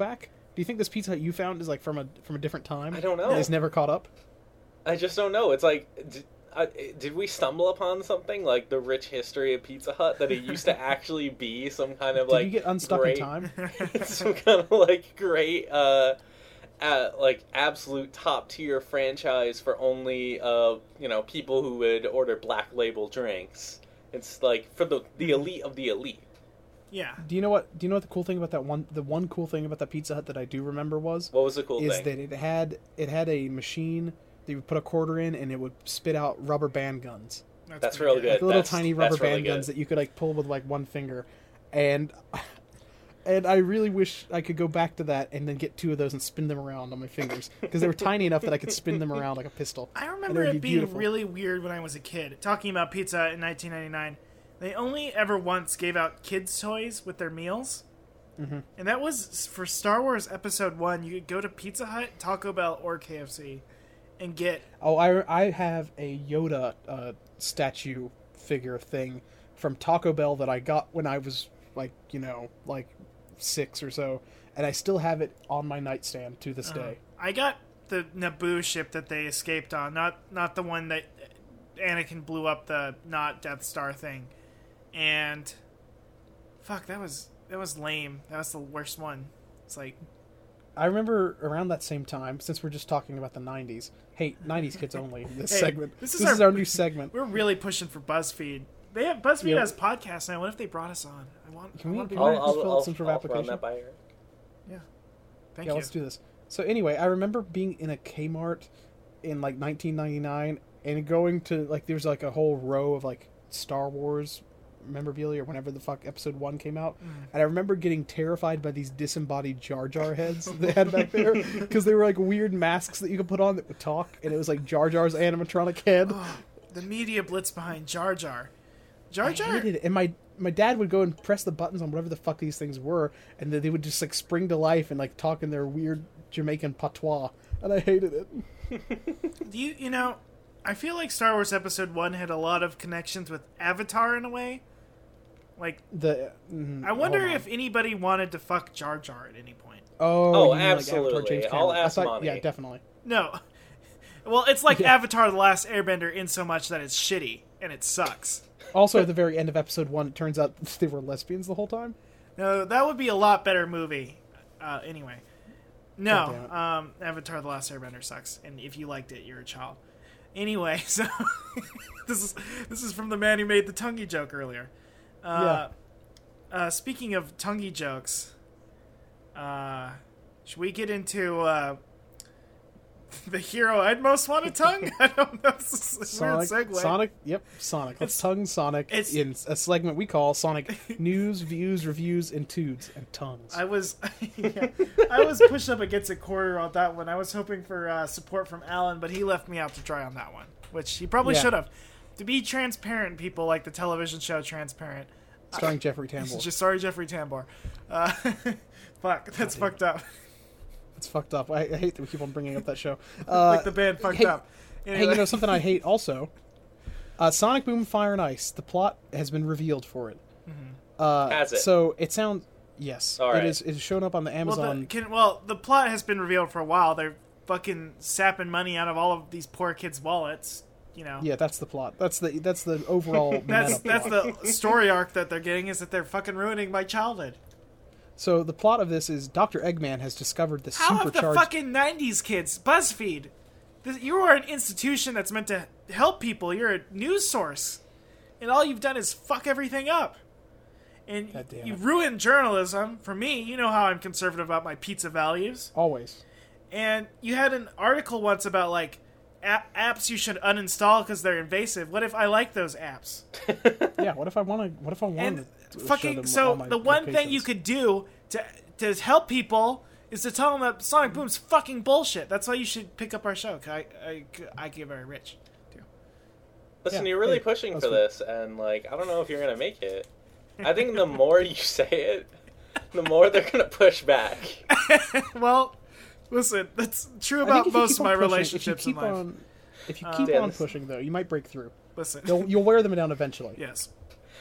Do you think this Pizza Hut you found is like from a different time? I don't know. And is never caught up? I just don't know. It's like, did we stumble upon something like the rich history of Pizza Hut that it used to actually be some kind of Did you get unstuck great, in time? some kind of like great, like absolute top tier franchise for only people who would order black label drinks. It's like for the elite of the elite. Yeah. Do you know what the cool thing about the one cool thing about that Pizza Hut that I do remember was? What was the cool is thing? that it had a machine that you would put a quarter in and it would spit out rubber band guns. That's pretty real good. Like little That's- tiny rubber that's really band guns good. that you could like pull with like one finger. And I really wish I could go back to that and then get 2 of those and spin them around on my fingers because they were tiny enough that I could spin them around like a pistol. I And remember would it be being beautiful. really weird when I was a kid. Talking about Pizza Hut in 1999, they only ever once gave out kids' toys with their meals. Mm-hmm. And that was for Star Wars Episode 1. You could go to Pizza Hut, Taco Bell, or KFC and get... Oh, I have a Yoda statue figure thing from Taco Bell that I got when I was like 6 or so, and I still have it on my nightstand to this day. I got the Naboo ship that they escaped on, not the one that Anakin blew up the not Death Star thing. And fuck, that was lame. That was the worst one. It's like, I remember around that same time, since we're just talking about the 90s. Hey, 90s kids only, this Hey, segment. this This is is our new segment. we're really pushing for BuzzFeed. BuzzFeed Yep. has podcasts now. What if they brought us on? I want Can we- to be can we- rich. just fill out some sort of I'll application? run that by her. Thank Yeah, you. let's do this. So anyway, I remember being in a Kmart in like 1999 and going to like there's like a whole row of like Star Wars memorabilia or whenever the fuck Episode 1 came out, and I remember getting terrified by these disembodied Jar Jar heads that they had back there because they were like weird masks that you could put on that would talk, and it was like Jar Jar's animatronic head. The media blitz behind Jar Jar. Jar Jar. I hated it, and my dad would go and press the buttons on whatever the fuck these things were, and then they would just like spring to life and like talk in their weird Jamaican patois, and I hated it. Do you know? I feel like Star Wars Episode 1 had a lot of connections with Avatar in a way. Like, I wonder if anybody wanted to fuck Jar Jar at any point. Oh, you mean, absolutely. Like Avatar, James I'll Cameron. ask I thought, Monty. yeah, definitely. No. Well, it's like Yeah. Avatar: The Last Airbender in so much that it's shitty and it sucks. Also, at the very end of Episode 1, it turns out they were lesbians the whole time. No, that would be a lot better movie. Anyway. God No, damn Avatar: The Last Airbender sucks, and if you liked it, you're a child. Anyway, so this is from the man who made the tonguey joke earlier. Speaking of tonguey jokes, should we get into the hero I'd most want to tongue? I don't know. This is a weird segue. Sonic. Let's tongue Sonic it's- in a segment we call Sonic News, Views, Reviews, and Tudes and Tongues. I was I was pushed up against a corner on that one. I was hoping for support from Alan, but he left me out to dry on that one, which he probably Yeah. should have. To be transparent, people like the television show Transparent. Starring Jeffrey Tambor. Just sorry, Jeffrey Tambor. Fuck, that's fucked up. It's fucked up. I hate that we keep on bringing up that show. Like the band fucked hey, up. Hey, Anyway. you know something I hate also? Sonic Boom Fire and Ice. The plot has been revealed for it. Has it? So it sounds yes. All right. It is shown up on the Amazon. The plot has been revealed for a while. They're fucking sapping money out of all of these poor kids' wallets. You know. Yeah, that's the plot. That's the overall. That's meta plot. the story arc that they're getting, is that they're fucking ruining my childhood. So the plot of this is Dr. Eggman has discovered the How have the supercharged. fucking 90s kids, BuzzFeed, you are an institution that's meant to help people. You're a news source. And all you've done is fuck everything up. And God damn you it. ruined journalism. For me, you know how I'm conservative about my pizza values. Always. And you had an article once about, like, apps you should uninstall because they're invasive. What if I like those apps? Yeah. What if I want to? What if I want And to? fucking, so the one thing you could do to help people is to tell them that Sonic Boom's fucking bullshit. That's why you should pick up our show. 'Cause I get very rich too. Listen, Yeah, you're really hey, pushing that's for this, and like, I don't know if you're gonna make it. I think the more you say it, the more they're gonna push back. Well, listen, that's true I think about if you most keep of my on pushing- relationships in life. If you keep Dan, on pushing, though, you might break through. Listen, You'll wear them down eventually. yes.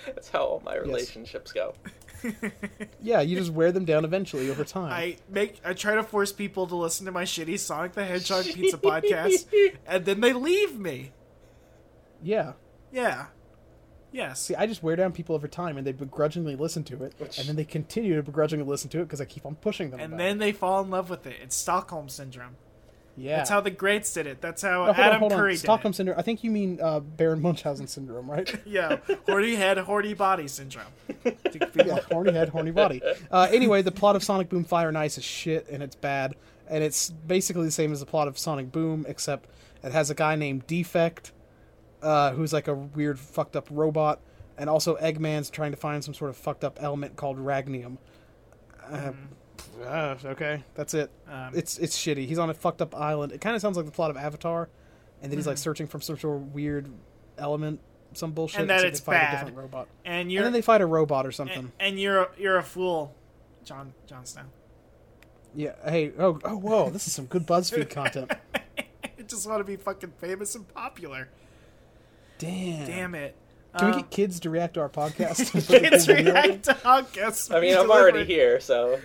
That's how all my relationships go. Yeah, you just wear them down eventually over time. I try to force people to listen to my shitty Sonic the Hedgehog pizza podcast, and then they leave me. Yeah. Yeah. Yes. See, I just wear down people over time, and they begrudgingly listen to it, and then they continue to begrudgingly listen to it because I keep on pushing them. And then they fall in love with it. It's Stockholm Syndrome. Yeah. That's how the greats did it. That's how No, Adam Curry did Stockholm it. Syndrome. I think you mean Baron Munchausen Syndrome, right? Yeah. Horny head, horny body syndrome. Yeah, horny head, horny body. Anyway, the plot of Sonic Boom Fire and Ice is shit, and it's bad. And it's basically the same as the plot of Sonic Boom, except it has a guy named Defect, who's like a weird, fucked up robot, and also Eggman's trying to find some sort of fucked up element called Ragnium. Okay, that's it. It's shitty. He's on a fucked up island. It kind of sounds like the plot of Avatar, and then he's like searching for some sort of weird element, some bullshit. And that so it's they fight bad. a different robot. And then they fight a robot or something. And you're a fool, Jon Snow. Yeah. Hey. Oh. Whoa. This is some good BuzzFeed content. I just want to be fucking famous and popular. Damn it. Can we get kids to react to our podcast? Kids react to our guests. I mean, I'm already here, so.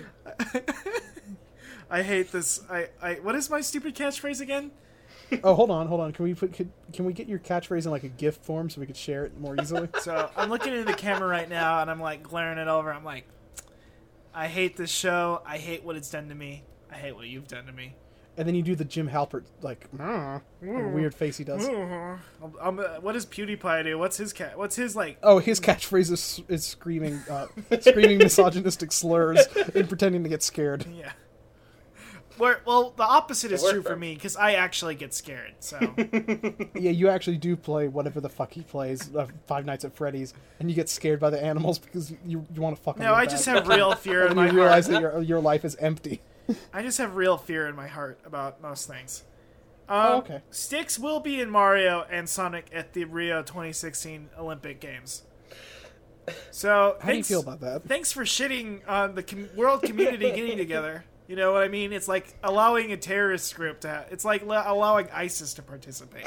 I hate this. I what is my stupid catchphrase again? Oh, hold on. Can we get your catchphrase in like a GIF form so we could share it more easily? So I'm looking into the camera right now, and I'm like glaring it over. I'm like, I hate this show. I hate what it's done to me. I hate what you've done to me. And then you do the Jim Halpert like weird face he does. What does PewDiePie do? What's his like? Oh, his catchphrase is screaming misogynistic slurs and pretending to get scared. Yeah. Well, the opposite is true for me because I actually get scared. So. Yeah, you actually do play whatever the fuck he plays, Five Nights at Freddy's, and you get scared by the animals because you want to fuck them. No, I just have real fear in my heart. You realize that your life is empty. I just have real fear in my heart about most things. Okay. Styx will be in Mario and Sonic at the Rio 2016 Olympic Games. So, how do you feel about that? Thanks for shitting on the world community getting together. You know what I mean? It's like allowing a terrorist group to. It's like allowing ISIS to participate.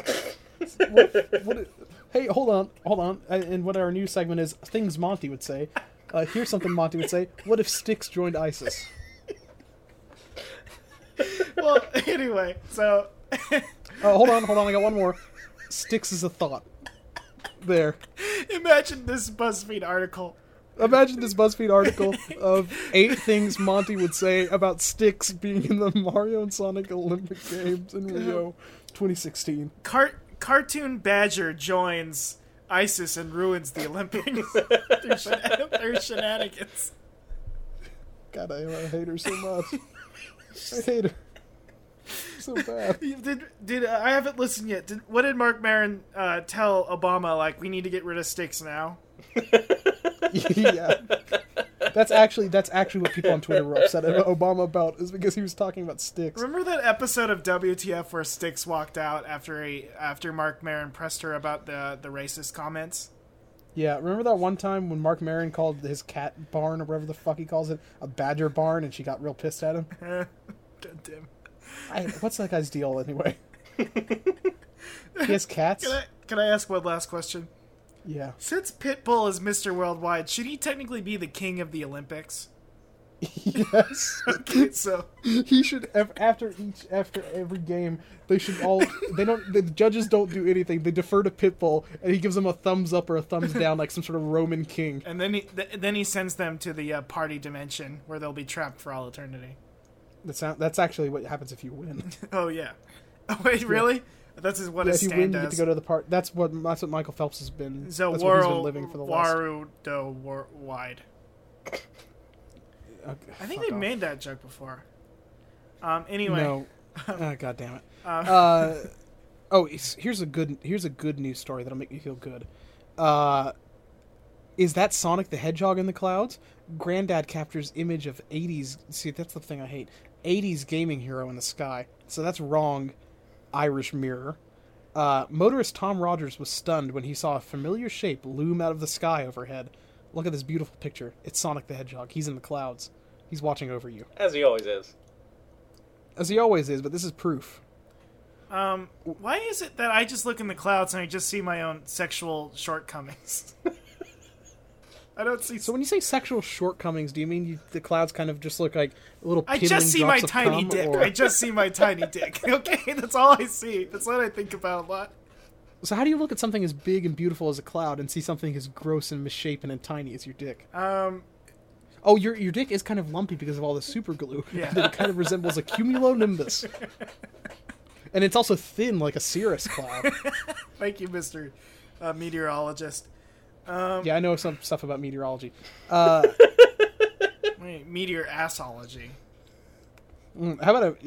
Hey, hold on. And what our new segment is, things Monty would say. Here's something Monty would say. What if Styx joined ISIS? Well, anyway, so... hold on, I got one more. Styx is a thought. There. Imagine this BuzzFeed article of 8 things Monty would say about Styx being in the Mario and Sonic Olympic Games in Rio 2016. Cartoon Badger joins ISIS and ruins the Olympics. They're shenanigans. God, I hate her so much. I hate her so bad. Did I haven't listened yet? What did Mark Maron tell Obama? Like, we need to get rid of Styx now. Yeah, that's actually what people on Twitter were upset at Obama about, is because he was talking about Styx. Remember that episode of WTF where Styx walked out after Mark Maron pressed her about the racist comments? Yeah, remember that one time when Mark Maron called his cat barn, or whatever the fuck he calls it, a badger barn, and she got real pissed at him? God damn. What's that guy's deal, anyway? He has cats? Can I ask one last question? Yeah. Since Pitbull is Mr. Worldwide, should he technically be the king of the Olympics? Yes. Okay, so he should, after every game, the judges don't do anything. They defer to Pitbull, and he gives them a thumbs up or a thumbs down like some sort of Roman king. And then he sends them to the party dimension where they'll be trapped for all eternity. That's actually what happens if you win. Oh yeah. Oh wait, really? That's what his if you stand win, does. you get to go to the part. That's what Michael Phelps has been. So that's what he's been living for the last. Wide. Okay, I think they made that joke before. Anyway. No. God damn it. Here's a good news story that'll make me feel good. Is that Sonic the Hedgehog in the clouds? Granddad captures image of 80s. See, that's the thing I hate. 80s gaming hero in the sky. So that's wrong, Irish Mirror. Motorist Tom Rogers was stunned when he saw a familiar shape loom out of the sky overhead. Look at this beautiful picture. It's Sonic the Hedgehog. He's in the clouds. He's watching over you. As he always is. As he always is, but this is proof. Why is it that I just look in the clouds and I just see my own sexual shortcomings? I don't see. So when you say sexual shortcomings, do you mean the clouds kind of just look like little I piddling just see my drops of tiny cum, dick. or- I just see my tiny dick. Okay, that's all I see. That's what I think about a lot. So how do you look at something as big and beautiful as a cloud and see something as gross and misshapen and tiny as your dick? Oh, your dick is kind of lumpy because of all the super glue. Yeah. It kind of resembles a cumulonimbus. And it's also thin like a cirrus cloud. Thank you, Mr. Meteorologist. Yeah, I know some stuff about meteorology. Wait, meteor-assology. How about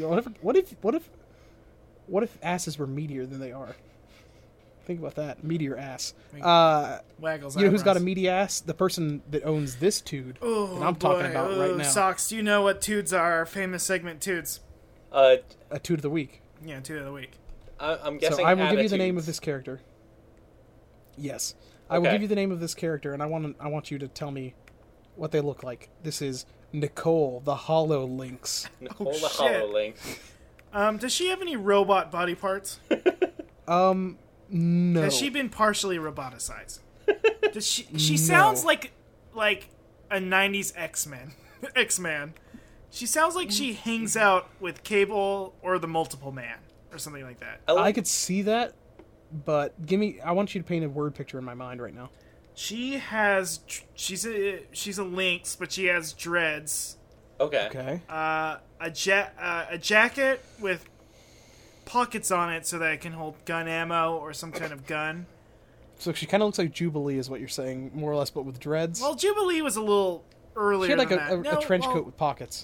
what if asses were meatier than they are? Think about that. Meteor ass. Waggles You know who's got a eyebrows. meaty ass? The person that owns this tude Oh, that I'm talking about right now. Socks, do you know what Toods are? Our famous segment, Toods. Uh, A tude of the week. Yeah, Toot of the Week. I'm guessing. So I will give you the name attitudes. of this character. Yes, I will Okay. give you the name of this character, and I want you to tell me what they look like. This is Nicole, the Hollow Lynx. Nicole the shit. HoloLinks. Does she have any robot body parts? No. Has she been partially roboticized? Does she? She sounds like a '90s X-Men. X-Man. She sounds like she hangs out with Cable or the Multiple Man or something like that. I could see that, but I want you to paint a word picture in my mind right now. She has. She's a lynx, but she has dreads. Okay. Okay. A jacket with pockets on it so that it can hold gun ammo or some kind of gun. So she kind of looks like Jubilee, is what you're saying, more or less, but with dreads. Well, Jubilee was a little earlier. She had like than that. a trench coat with pockets.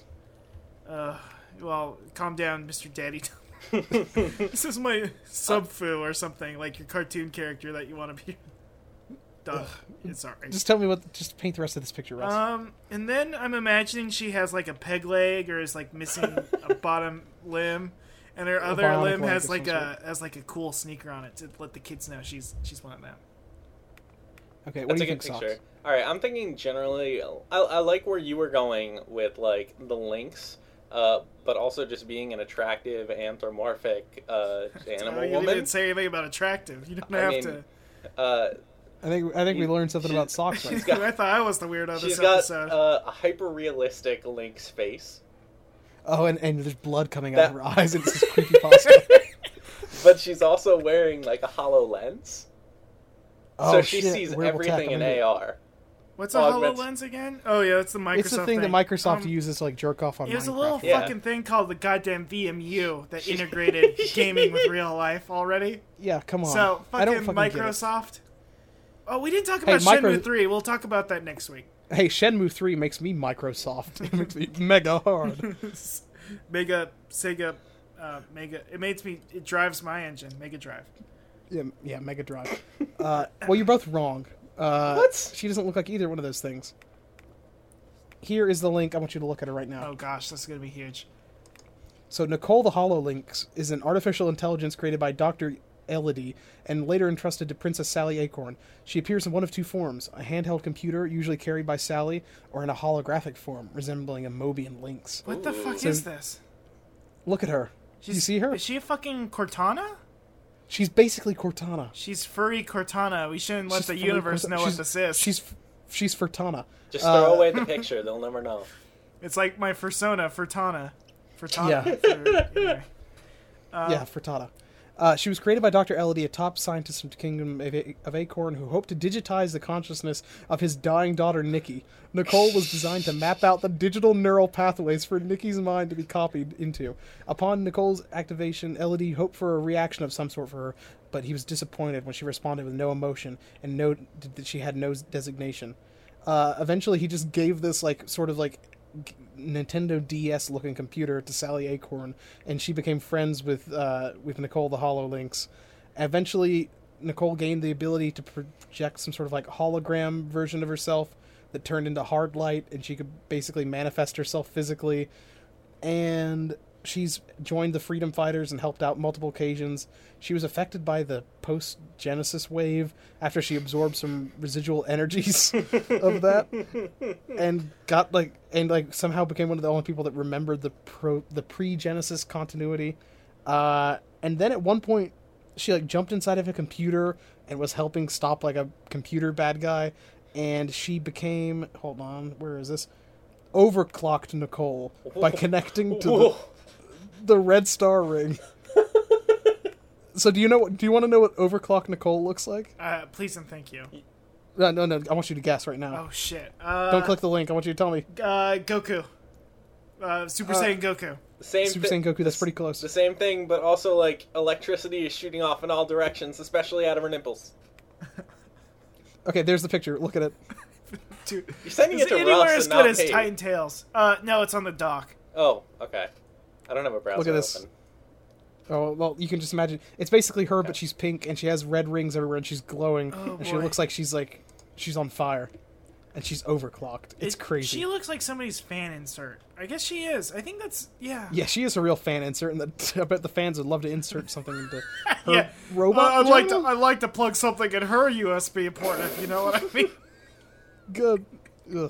Well, calm down, Mr. Daddy. This is my subfu or something, like your cartoon character that you want to be. Duh. It's alright. Just tell me just paint the rest of this picture, Russ. And then I'm imagining she has like a peg leg or is like missing a bottom limb, and her other bionic limb leg has of like some a cool sneaker on it to let the kids know she's one of them. Okay, what That's do a you good think, picture. Socks? All right, I'm thinking generally. I like where you were going with like the lynx, but also just being an attractive anthropomorphic animal You woman. didn't say anything about attractive. You don't I have mean, to. I think we learned something about Socks right now. I thought I was the weirdo She's this got episode. a hyper realistic lynx face, Oh, and there's blood coming out That- of her eyes, and it's this creepy pasta. but she's also wearing like a HoloLens, Oh, so she shit. sees Wearable tech, everything I'm in into it. AR. What's a augments- HoloLens again? Oh yeah, it's the Microsoft It's the thing that Microsoft uses to like jerk off on There's a Minecraft. little Yeah. fucking thing called the goddamn VMU that integrated gaming with real life already. Yeah, come on. So I don't fucking fucking get it. Microsoft. Oh, we didn't talk about Micro- Shenmue 3. We'll talk about that next week. Hey, Shenmue 3 makes me Microsoft. It makes me mega hard. Mega Sega Mega. It drives my engine. Mega Drive. Yeah, Mega Drive. Well, you're both wrong. What? She doesn't look like either one of those things. Here is the link. I want you to look at it right now. Oh gosh, that's gonna be huge. So Nicole the HoloLinx is an artificial intelligence created by Dr. Elodie and later entrusted to Princess Sally Acorn. She appears in one of two forms, a handheld computer usually carried by Sally, or in a holographic form resembling a Mobian lynx. What the fuck So- is this? Look at her. You see her? Is she a fucking Cortana? She's basically Cortana. She's furry Cortana. We shouldn't let She's the fully universe Cortana. know what this is. She's Furtana. Just throw away the picture; they'll never know. It's like my persona, Furtana. Furtana. Yeah. Anyway. Yeah, Furtana. She was created by Dr. Elodie, a top scientist from the Kingdom of Acorn who hoped to digitize the consciousness of his dying daughter, Nikki. Nicole was designed to map out the digital neural pathways for Nikki's mind to be copied into. Upon Nicole's activation, Elodie hoped for a reaction of some sort for her, but he was disappointed when she responded with no emotion and noted that she had no designation. Eventually, he just gave this, sort of Nintendo DS looking computer to Sally Acorn, and she became friends with Nicole the HoloLinx. Eventually, Nicole gained the ability to project some sort of hologram version of herself that turned into hard light, and she could basically manifest herself physically. And she's joined the Freedom Fighters and helped out multiple occasions. She was affected by the post-Genesis wave after she absorbed some residual energies of that, and got somehow became one of the only people that remembered the pre-Genesis continuity. And then at one point, she jumped inside of a computer and was helping stop a computer bad guy. and she became, hold on, where is this? Overclocked Nicole by connecting to the Red Star ring. So do you want to know what Overclocked Nicole looks like? Please and thank you. No, I want you to guess right now. Oh shit! Don't click the link. I want you to tell me. Goku. Super Saiyan Goku. Super Saiyan Goku. That's pretty close. The same thing, but also like electricity is shooting off in all directions, especially out of her nipples. Okay, there's the picture. Look at it. Dude, You're sending it to anywhere Russ as and good not as Paige. Titan Tails. No, it's on the dock. Oh, okay. I don't have a browser Look at this. open. Oh, well, you can just imagine. It's basically her, but she's pink, and she has red rings everywhere, and she's glowing, Oh, and she boy. looks like she's on fire, and she's overclocked. It's crazy. She looks like somebody's fan insert. I guess she is. I think that's yeah. Yeah, she is a real fan insert, and I bet the fans would love to insert something into her Yeah. robot. I'd like to plug something in her USB port, if you know what I mean. Good. Ugh.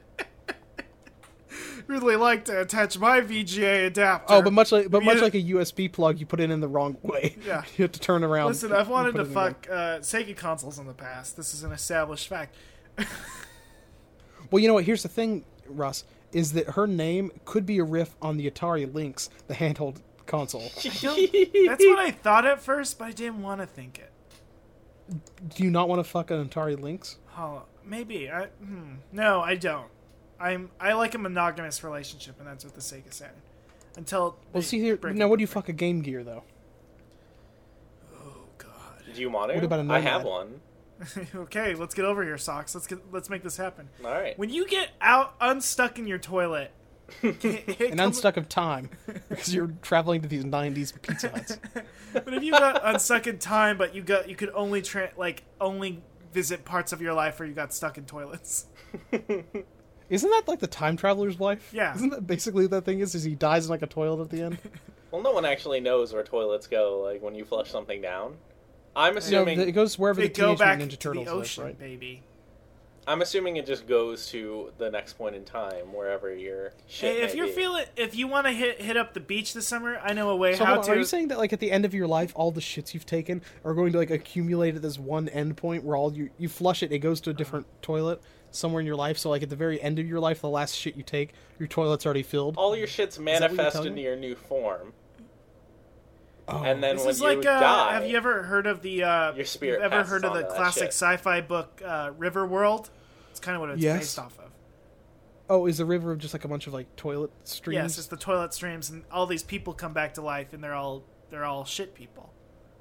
Really like to attach my VGA adapter. Oh, but much like a Yeah. USB plug, you put it in the wrong way. Yeah. You have to turn around. Listen, I've wanted and to put it in fuck Sega consoles in the past. This is an established fact. Well, you know what? Here's the thing, Russ, is that her name could be a riff on the Atari Lynx, the handheld console. That's what I thought at first, but I didn't want to think it. Do you not want to fuck an Atari Lynx? Oh, maybe. No, I don't. I like a monogamous relationship, and that's with the Sega Saturn. Until Well, they see here. break Now, it. what do you fuck a Game Gear though? Oh God. Do you want to? What about a I have Nomad? one. Okay, let's get over here, Socks. Let's make this happen. All right. When you get unstuck in your toilet, And unstuck of time because you're traveling to these '90s Pizza Huts. But if you got unstuck in time, but you could only only visit parts of your life where you got stuck in toilets. Isn't that like the time traveler's life? Yeah. Isn't that basically what that thing is he dies in like a toilet at the end? Well, no one actually knows where toilets go. Like when you flush something down. I'm No, assuming. it goes wherever They the go Teenage back Mutant Ninja to Turtles the live, ocean, right? baby. I'm assuming it just goes to the next point in time, wherever your shit. Hey, if may you're be. feeling, if you want to hit up the beach this summer, I know a way So how hold on, to. are you saying that like at the end of your life, all the shits you've taken are going to like accumulate at this one end point where all you flush it goes to a different toilet somewhere in your life? So like at the very end of your life, the last shit you take, your toilet's already filled. all your shit's that what you're manifest telling into me? your new form, Oh. and then This when is you like, die, have you ever heard of the? your spirit You ever passes heard of on the to that classic shit. sci-fi book River World? It's kind of what it's Yes. based off of. Oh, is the river just like a bunch of like toilet streams? Yes, it's the toilet streams, and all these people come back to life, and they're all shit people.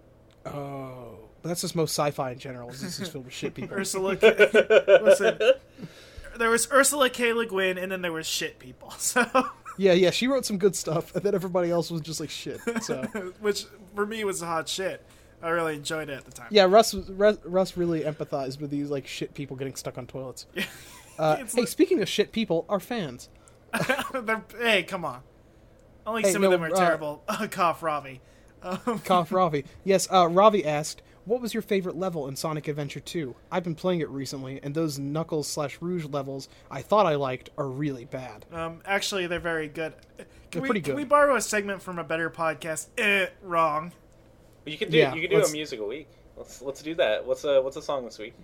Oh, but that's just most sci-fi in general. Is this is filled with shit people? Listen, there was Ursula K. Le Guin, and then there was shit people. So, Yeah, she wrote some good stuff, and then everybody else was just like shit. So which for me was hot shit. I really enjoyed it at the time. yeah, Russ really empathized with these like shit people getting stuck on toilets. It's Hey, like- speaking of shit people, our fans. Hey, come on. Only Hey, some no, of them are terrible. Cough, Ravi. Cough Ravi. Yes, Ravi asked, what was your favorite level in Sonic Adventure 2? I've been playing it recently, and those Knuckles/Rouge levels I thought I liked are really bad. Actually, they're very good. They're pretty good. Can we borrow a segment from a better podcast? Wrong. You could do Yeah, you could do let's- a music a week. Let's do that. What's a song this week?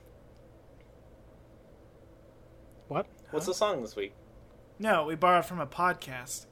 What? What's the song this week? No, we borrowed from a podcast.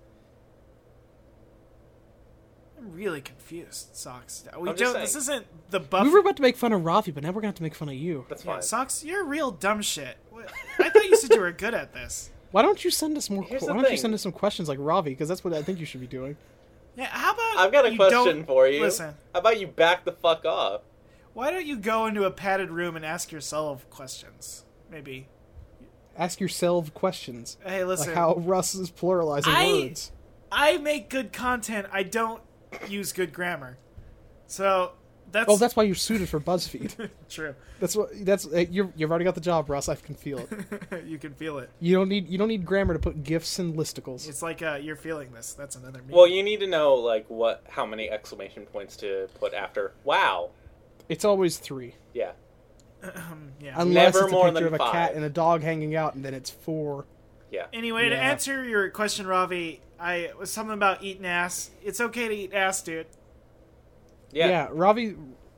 I'm really confused, Socks. I'm just saying. This isn't the buff. We were about to make fun of Ravi, but now we're going to have to make fun of you. That's Yeah, fine. Socks, you're real dumb shit. I thought you said you were good at this. Why don't you send us more? Here's Why the don't you thing. send us some questions like Ravi? Because that's what I think you should be doing. Yeah, how about I've got a you question don't- for you. Listen, How about you back the fuck off? why don't you go into a padded room and ask yourself questions? Maybe. Ask yourself questions. Hey, listen. Like how Russ is pluralizing words. I make good content. I don't use good grammar. So that's Oh, that's why you're suited for BuzzFeed. true. You've already got the job, Russ. I can feel it. You can feel it. You don't need grammar to put gifs and listicles. It's like you're feeling this. That's another meaning. Well, you need to know like how many exclamation points to put after wow. It's always 3. Yeah. yeah. Unless Never it's a more picture than of a cat 5. and a dog hanging out, and then it's 4. Yeah. Anyway, to Yeah. answer your question, Ravi, I was something about eating ass. It's okay to eat ass, dude. Yeah. Ravi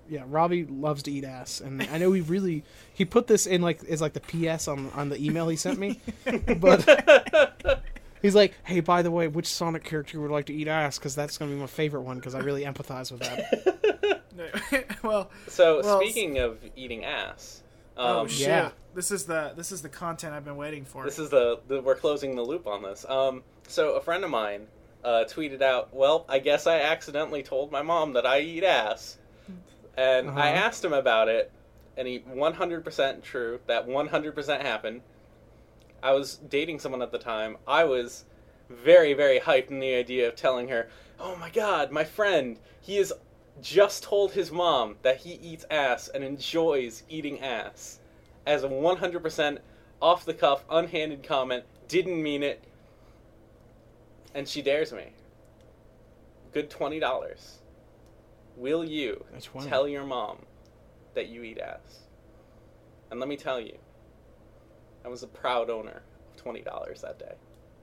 Yeah, Robbie loves to eat ass, and I know he put this in like as like the PS on the email he sent me, but he's like, hey, by the way, which Sonic character would like to eat ass? Because that's gonna be my favorite one because I really empathize with that. Well, Speaking of eating ass, oh shit! yeah. This is the content I've been waiting for. this is we're closing the loop on this. So a friend of mine tweeted out, "Well, I guess I accidentally told my mom that I eat ass." And I asked him about it, and he 100% true. That 100% happened. I was dating someone at the time. I was very, very hyped in the idea of telling her, "Oh my god, my friend, he has just told his mom that he eats ass and enjoys eating ass." As a 100% off-the-cuff, unhanded comment, didn't mean it. And she dares me. Good $20. Will you tell your mom that you eat ass? And let me tell you, I was a proud owner of $20 that day.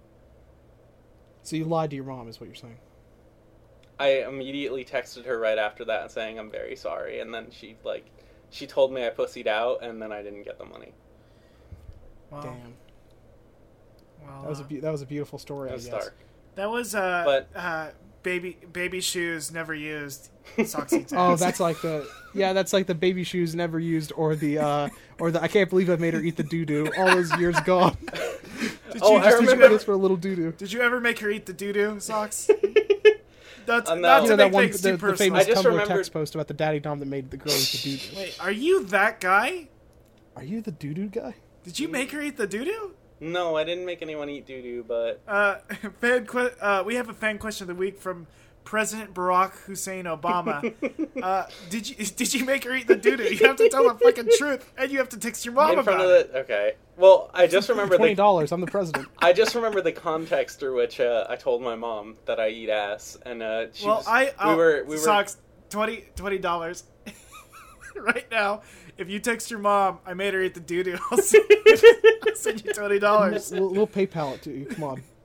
So you lied to your mom, is what you're saying? I immediately texted her right after that saying I'm very sorry, and then she told me I pussied out, and then I didn't get the money. Wow. Damn. Well, That was a beautiful story. It was I guess. dark. that was baby shoes never used. Socks eats ass. Oh, that's like the baby shoes never used, or the I can't believe I made her eat the doo doo. All those years gone. I remember this for a little doo doo. Did you ever make her eat the doo doo socks? Not No. to You know make that one, things too the personal. famous I just Tumblr remembered- text post about the daddy dom that made the girl eat the doo doo. Wait, are you that guy? Are you the doo doo guy? Did you make her eat the doo doo? No, I didn't make anyone eat doo-doo, but... We have a fan question of the week from President Barack Hussein Obama. Did you make her eat the doo doo? You have to tell the fucking truth, and you have to text your mom in front about of it. Okay. Well, I just remember $20. I'm the president. I just remember the context through which I told my mom that I eat ass, and we were socks $20 right now. If you text your mom, I made her eat the doo doo. I'll send you $20. We'll PayPal it to you. Come on.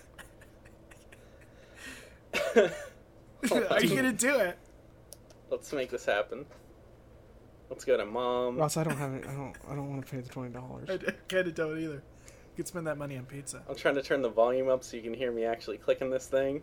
Are you gonna do it? Let's make this happen. Let's go to mom. Ross, I don't have it. I don't want to pay the $20. I kind of don't either. You could spend that money on pizza. I'm trying to turn the volume up so you can hear me actually clicking this thing.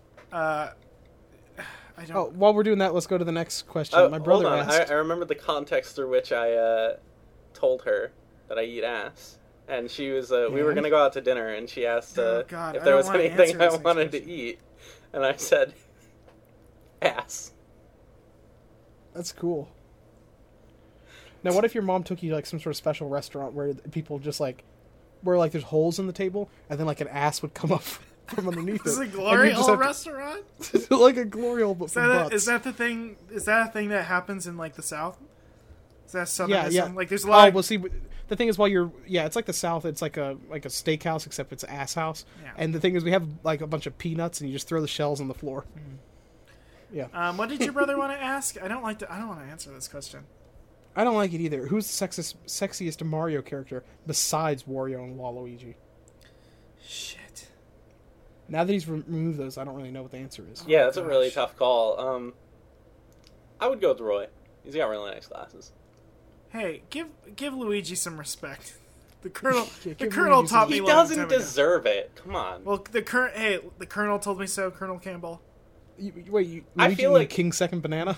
I don't. Oh, while we're doing that, let's go to the next question. My brother hold on. asked. I remember the context through which I Oh, told her that I eat ass. And she was, we were going to go out to dinner, and she asked if there was anything I wanted to eat. And I said, ass. That's cool. Now, what if your mom took you to like some sort of special restaurant where people just like, where like there's holes in the table, and then like an ass would come up from underneath This is it? a glory hole restaurant? Like a glory hole, but for butts. Is that the thing? Is that a thing that happens in like the South? Is that Southernism? Yeah. Like there's a lot. Well, see, the thing is, it's like the South. It's like a steakhouse, except it's an ass house. Yeah. And the thing is, we have like a bunch of peanuts, and you just throw the shells on the floor. Mm-hmm. Yeah. What did your brother want to ask? I don't want to answer this question. I don't like it either. Who's the sexiest Mario character besides Wario and Waluigi? Shit. Now that he's removed those, I don't really know what the answer is. Yeah, that's a really tough call. I would go with Roy. He's got really nice glasses. Hey, give Luigi some respect. The Colonel, Yeah, the give Colonel Luigi taught some- me. He a long doesn't time ago. deserve it. Come on. Well, the Colonel told me so. Colonel Campbell. Luigi I feel like King Second Banana.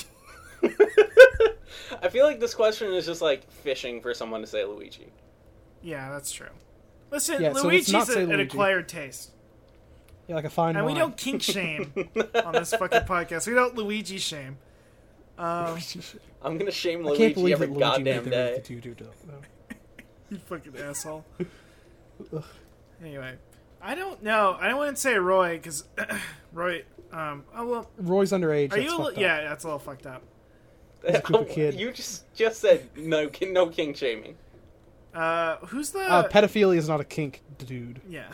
I feel like this question is just like fishing for someone to say Luigi. Yeah, that's true. Listen, Yeah, so let's not Luigi's say an Luigi. acquired taste, Yeah, like a fine and wine. we don't kink shame on this fucking podcast. We don't Luigi shame. I'm gonna shame I can't Luigi believe every that Luigi goddamn made day. the doo-doo though. You fucking asshole. Anyway, I don't know. I don't want to say Roy because Roy. Oh well. Roy's underage. Are That's you? fucked up. Yeah, that's a little fucked up. He's a stupid kid. You just said no king shaming. Who's the? Pedophilia is not a kink, dude. Yeah.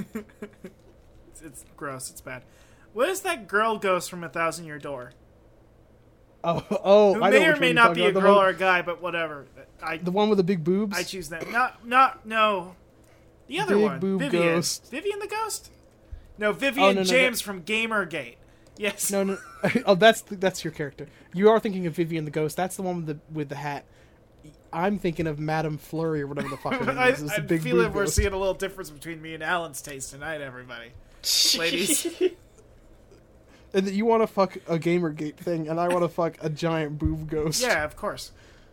it's gross. It's bad. What is that girl ghost from 1,000 Year Door? Oh, Who I know may or which may one not you're be a talking girl about. or a guy, but whatever. The one with the big boobs. I choose that. No. The other Big one. boob Vivian. ghost. Vivian the ghost? No, Vivian no, James from Gamergate. Yes. No. Oh, that's your character. You are thinking of Vivian the Ghost. That's the one with the hat. I'm thinking of Madame Flurry or whatever the fuck her name is. It's I the big feel boob like we're ghost. seeing a little difference between me and Alan's taste tonight, everybody. Ladies. And that you want to fuck a Gamergate thing, and I want to fuck a giant boob ghost. Yeah, of course.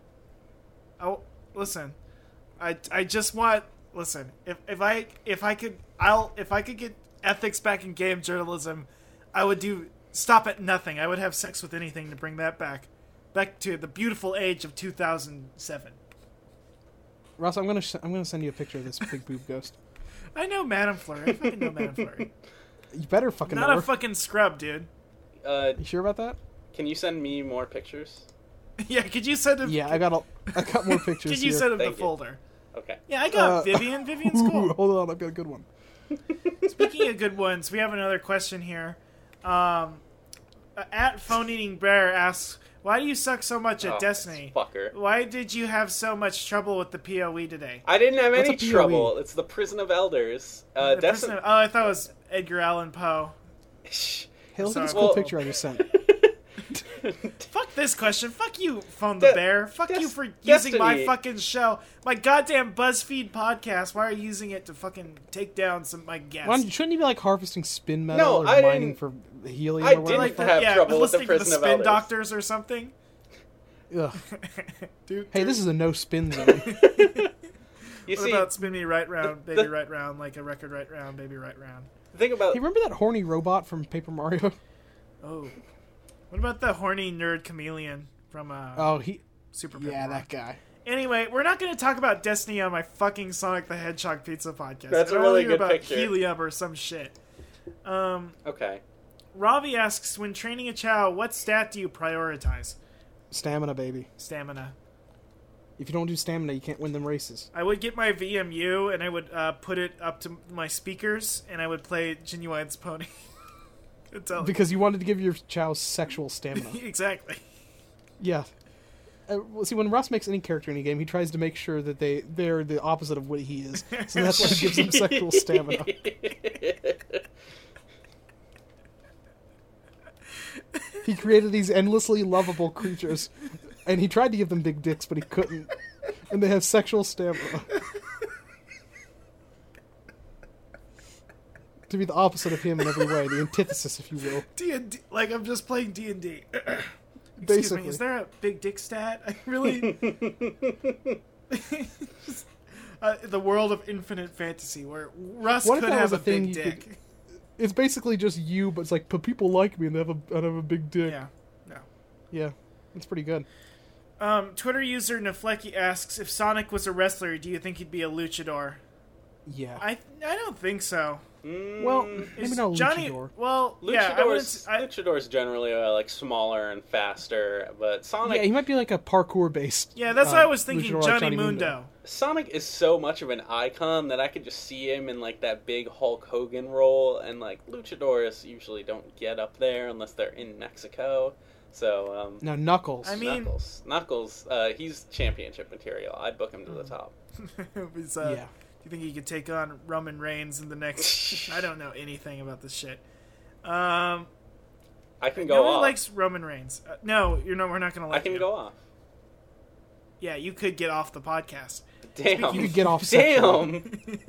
Oh, listen. I just want listen. If I could get ethics back in game journalism, I would stop at nothing. I would have sex with anything to bring that back to the beautiful age of 2007. Ross, I'm gonna send you a picture of this big boob ghost. I know Madame Flurry. I fucking know Madame Flurry. You better fucking Not know a her. fucking scrub, dude. You sure about that? Can you send me more pictures? Yeah, could you send him? Yeah, I got more pictures. Could you here. send him the Thank you. folder? Okay. Yeah, I got Vivian. Vivian's Ooh, cool. hold on, I've got a good one. Speaking of good ones, we have another question here. At Phone Eating Bear asks, "Why do you suck so much at Oh, Destiny? Fucker. Why did you have so much trouble with the PoE today?" I didn't have What's any a PoE? trouble. It's the Prison of Elders. The Destiny. person- I thought it was Edgar Allan Poe. Hey, look at this Sorry. cool Well- picture I just sent. Fuck this question. Fuck you, Phone the Bear. Fuck you for using my Destiny. fucking show. My goddamn BuzzFeed podcast. Why are you using it to fucking take down my guests? Shouldn't you be like harvesting spin metal No, or I mining didn't- for helium I or whatever? didn't have trouble with the listening to the Prison of Spin Elders. Doctors or something. Ugh. Dude, Hey, this is a no spin zone. You What see, about spin me right round, baby right round, like a record right round, baby right round? the thing about Hey, remember that horny robot from Paper Mario? Oh. What about the horny nerd chameleon from Oh, Super Paper yeah, Mario? that guy. Anyway, we're not going to talk about Destiny on my fucking Sonic the Hedgehog pizza podcast. That's I a don't really wanna hear good about picture. helium or some shit. okay. Ravi asks, when training a Chow, what stat do you prioritize? Stamina, baby. Stamina. If you don't do stamina, you can't win them races. I would get my VMU and I would put it up to my speakers and I would play Genuine's Pony. Until Because you wanted to give your chow sexual stamina. exactly. Yeah. Well, see, when Russ makes any character in a game, he tries to make sure that they're the opposite of what he is. So that's why he gives them sexual stamina. He created these endlessly lovable creatures, and he tried to give them big dicks, but he couldn't. And they have sexual stamina. To be the opposite of him in every way, the antithesis, if you will. D&D, like I'm just playing D&D. Excuse Basically. me, is there a big dick stat? I really... the world of infinite fantasy, where Russ What if could that have was a a thing big you dick. could- It's basically just you, but it's like, but people like me and they have a big dick. Yeah. No. Yeah, it's pretty good. Twitter user Neflecki asks, if Sonic was a wrestler, do you think he'd be a luchador? Yeah. I don't think so. Well, maybe Is not Johnny, luchador. well, yeah, I wouldn't, Luchadors generally are like smaller and faster, but Sonic Yeah, he might be like a parkour based. yeah, that's what I was thinking. luchador like Johnny Mundo. Sonic is so much of an icon that I could just see him in like that big Hulk Hogan role, and like luchadors usually don't get up there unless they're in Mexico. So No, Knuckles. I mean- Knuckles, he's championship material. I'd book him to the top. Was, yeah. Do you think he could take on Roman Reigns in the next? I don't know anything about this shit. I can go Nobody off. likes Roman Reigns. No, we're not going to I like can you. go off. Yeah, you could get off the podcast. Damn. You could get off Damn.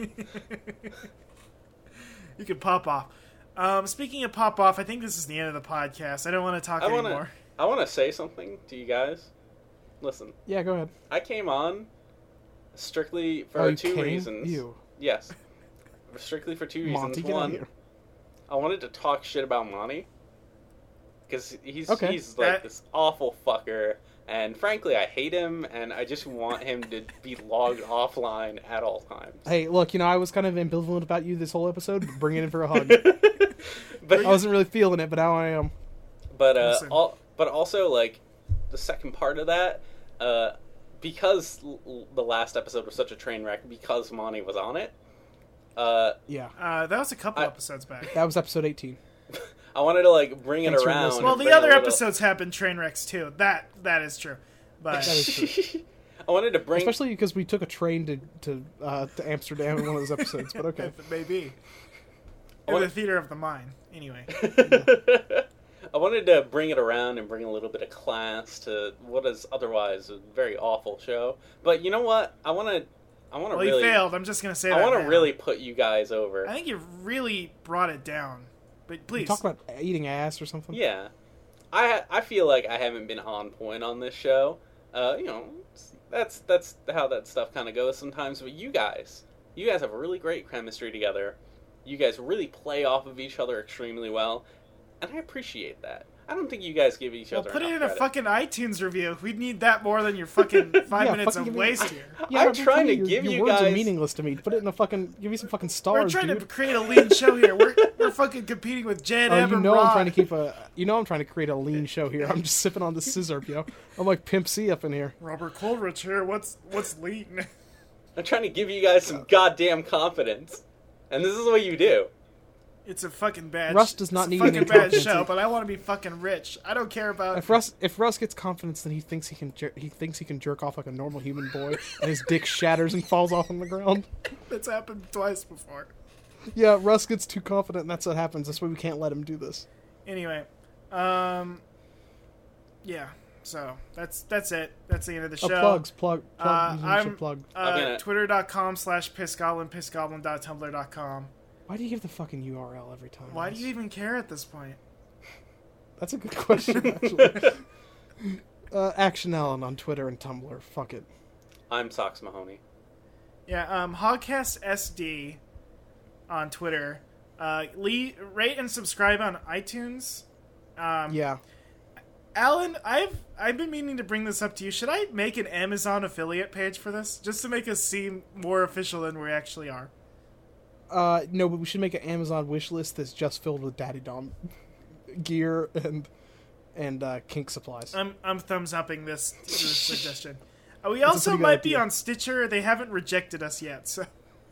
You could pop off. Speaking of pop off, I think this is the end of the podcast. I don't want to talk anymore. I want to say something to you guys. Listen, Yeah, go ahead. I came on strictly Oh, for you two came? reasons. You. Yes. Strictly for two reasons. Monty, get out One, of here. I wanted to talk shit about Monty. Because he's like That- this awful fucker. And frankly, I hate him, and I just want him to be logged offline at all times. Hey, look, I was kind of ambivalent about you this whole episode. But bring it in for a hug. But I wasn't really feeling it, but now I am. But Listen. but also like the second part of that, because the last episode was such a train wreck because Monty was on it. Yeah. That was a couple I- episodes back. That was episode 18. I wanted to like bring it Thanks for around. listening. Well, and the bring a other little- episodes have been train wrecks too. That is true. But That is true. I wanted to bring. Especially because we took a train to Amsterdam in one of those episodes, but okay. maybe I in wanna- the theater of the mind. Anyway, I wanted to bring it around and bring a little bit of class to what is otherwise a very awful show. But you know what? I want to Well, really. you failed. I'm just gonna say that. I want to now. really put you guys over. I think you really brought it down. But You please. talk about eating ass or something. Yeah, I feel like I haven't been on point on this show. You know, that's how that stuff kind of goes sometimes. But you guys have a really great chemistry together. You guys really play off of each other extremely well, and I appreciate that. I don't think you guys give each Well, other put it enough in a credit. fucking iTunes review. We'd need that more than your fucking 5 minutes fucking of give me- waste here. Yeah, I'm but trying to your- give your you words guys- are meaningless to me. Put it in a fucking. Give me some fucking We're stars, trying dude. to create a lean show here. We're fucking competing with Jan Oh, Ebb you and know Rod. I'm trying to keep a. You know I'm trying to create a lean show here. I'm just sipping on the scissor, yo. I'm like Pimp C up in here. Robert Coleridge here. What's lean? I'm trying to give you guys some goddamn confidence, and this is what you do. It's a fucking bad. Russ does not it's need a any fucking bad confidence. show, but I want to be fucking rich. I don't care about. If Russ gets confidence, then he thinks he can jerk off like a normal human boy, and his dick shatters and falls off on the ground. That's happened twice before. Yeah, Russ gets too confident, and that's what happens. That's why we can't let him do this. Anyway, yeah. So that's it. That's the end of the show. Plug. I'm plug. gonna- Twitter.com/pissgoblin, pissgoblin.tumblr.com. Why do you give the fucking URL every time? Why do you even care at this point? That's a good question, actually. Action Allen on Twitter and Tumblr. Fuck it. I'm Sox Mahoney. Yeah, Hogcast SD on Twitter. Rate and subscribe on iTunes. Yeah. Alan, I've been meaning to bring this up to you. Should I make an Amazon affiliate page for this, just to make us seem more official than we actually are? No, but we should make an Amazon wish list that's just filled with Daddy Dom gear and kink supplies. I'm thumbs upping this suggestion. We a also pretty good might be idea. on Stitcher. They haven't rejected us yet, so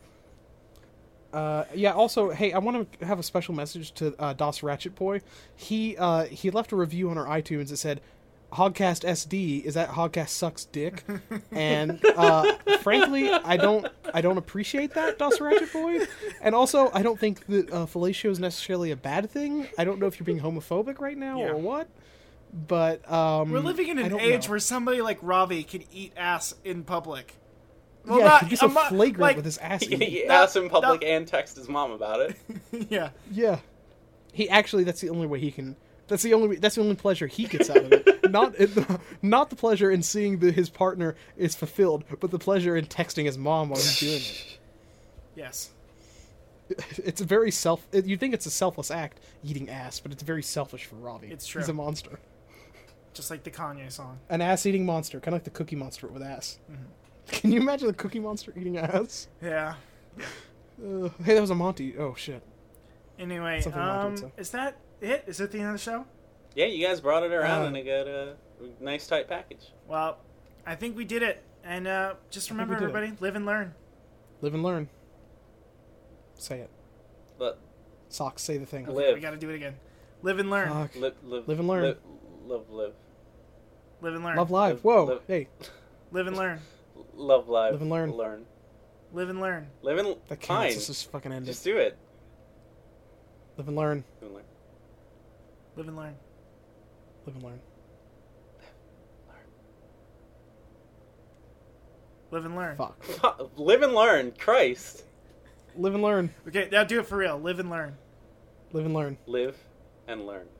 Yeah. Also, hey, I want to have a special message to Das Ratchet Boy. He left a review on our iTunes that said, "Hogcast SD, is that Hogcast sucks dick?" And frankly, I don't appreciate that, Das Ratchet Boy. And also, I don't think that fellatio is necessarily a bad thing. I don't know if you're being homophobic right now Yeah. or what. But we're living in I an don't age know. where somebody like Ravi can eat ass in public. Yeah, he gets so I'm not- flagrant like- with his ass. He No, asks in public no. and text his mom about it. Yeah. Yeah, he actually. That's the only way he can. That's the only pleasure he gets out of it. Not the pleasure in seeing that his partner is fulfilled, but the pleasure in texting his mom while he's doing it. Yes. It's a very you think it's a selfless act, eating ass, but it's very selfish for Ravi. It's true. He's a monster, Just like the Kanye song. an ass-eating monster, kind of like the Cookie Monster with ass. Mm-hmm. Can you imagine the Cookie Monster eating ass? Yeah. Hey, that was a Monty. Oh shit. Anyway, Something Monty would say. is that it? Is it the end of the show? Yeah, you guys brought it around Uh, in a good, nice tight package. Well, I think we did it. And just remember, we did it. everybody, live and learn. Live and learn. Say it. But Socks, say the thing. Okay, Live. we got to do it again. Live and learn. Fuck. live and learn. Live. Live and learn. Love live. Live- Whoa. live- Hey, Live and learn. Love live. Live and learn. Learn. Live and learn. Live and that fine. counts. Let's just fucking end Just it. do it. Live and learn. Live and learn. Live and learn. Live and learn. Live and learn. Fuck. Live and learn. Christ. Live and learn. Okay, now do it for real. Live and learn. Live and learn. Live and learn.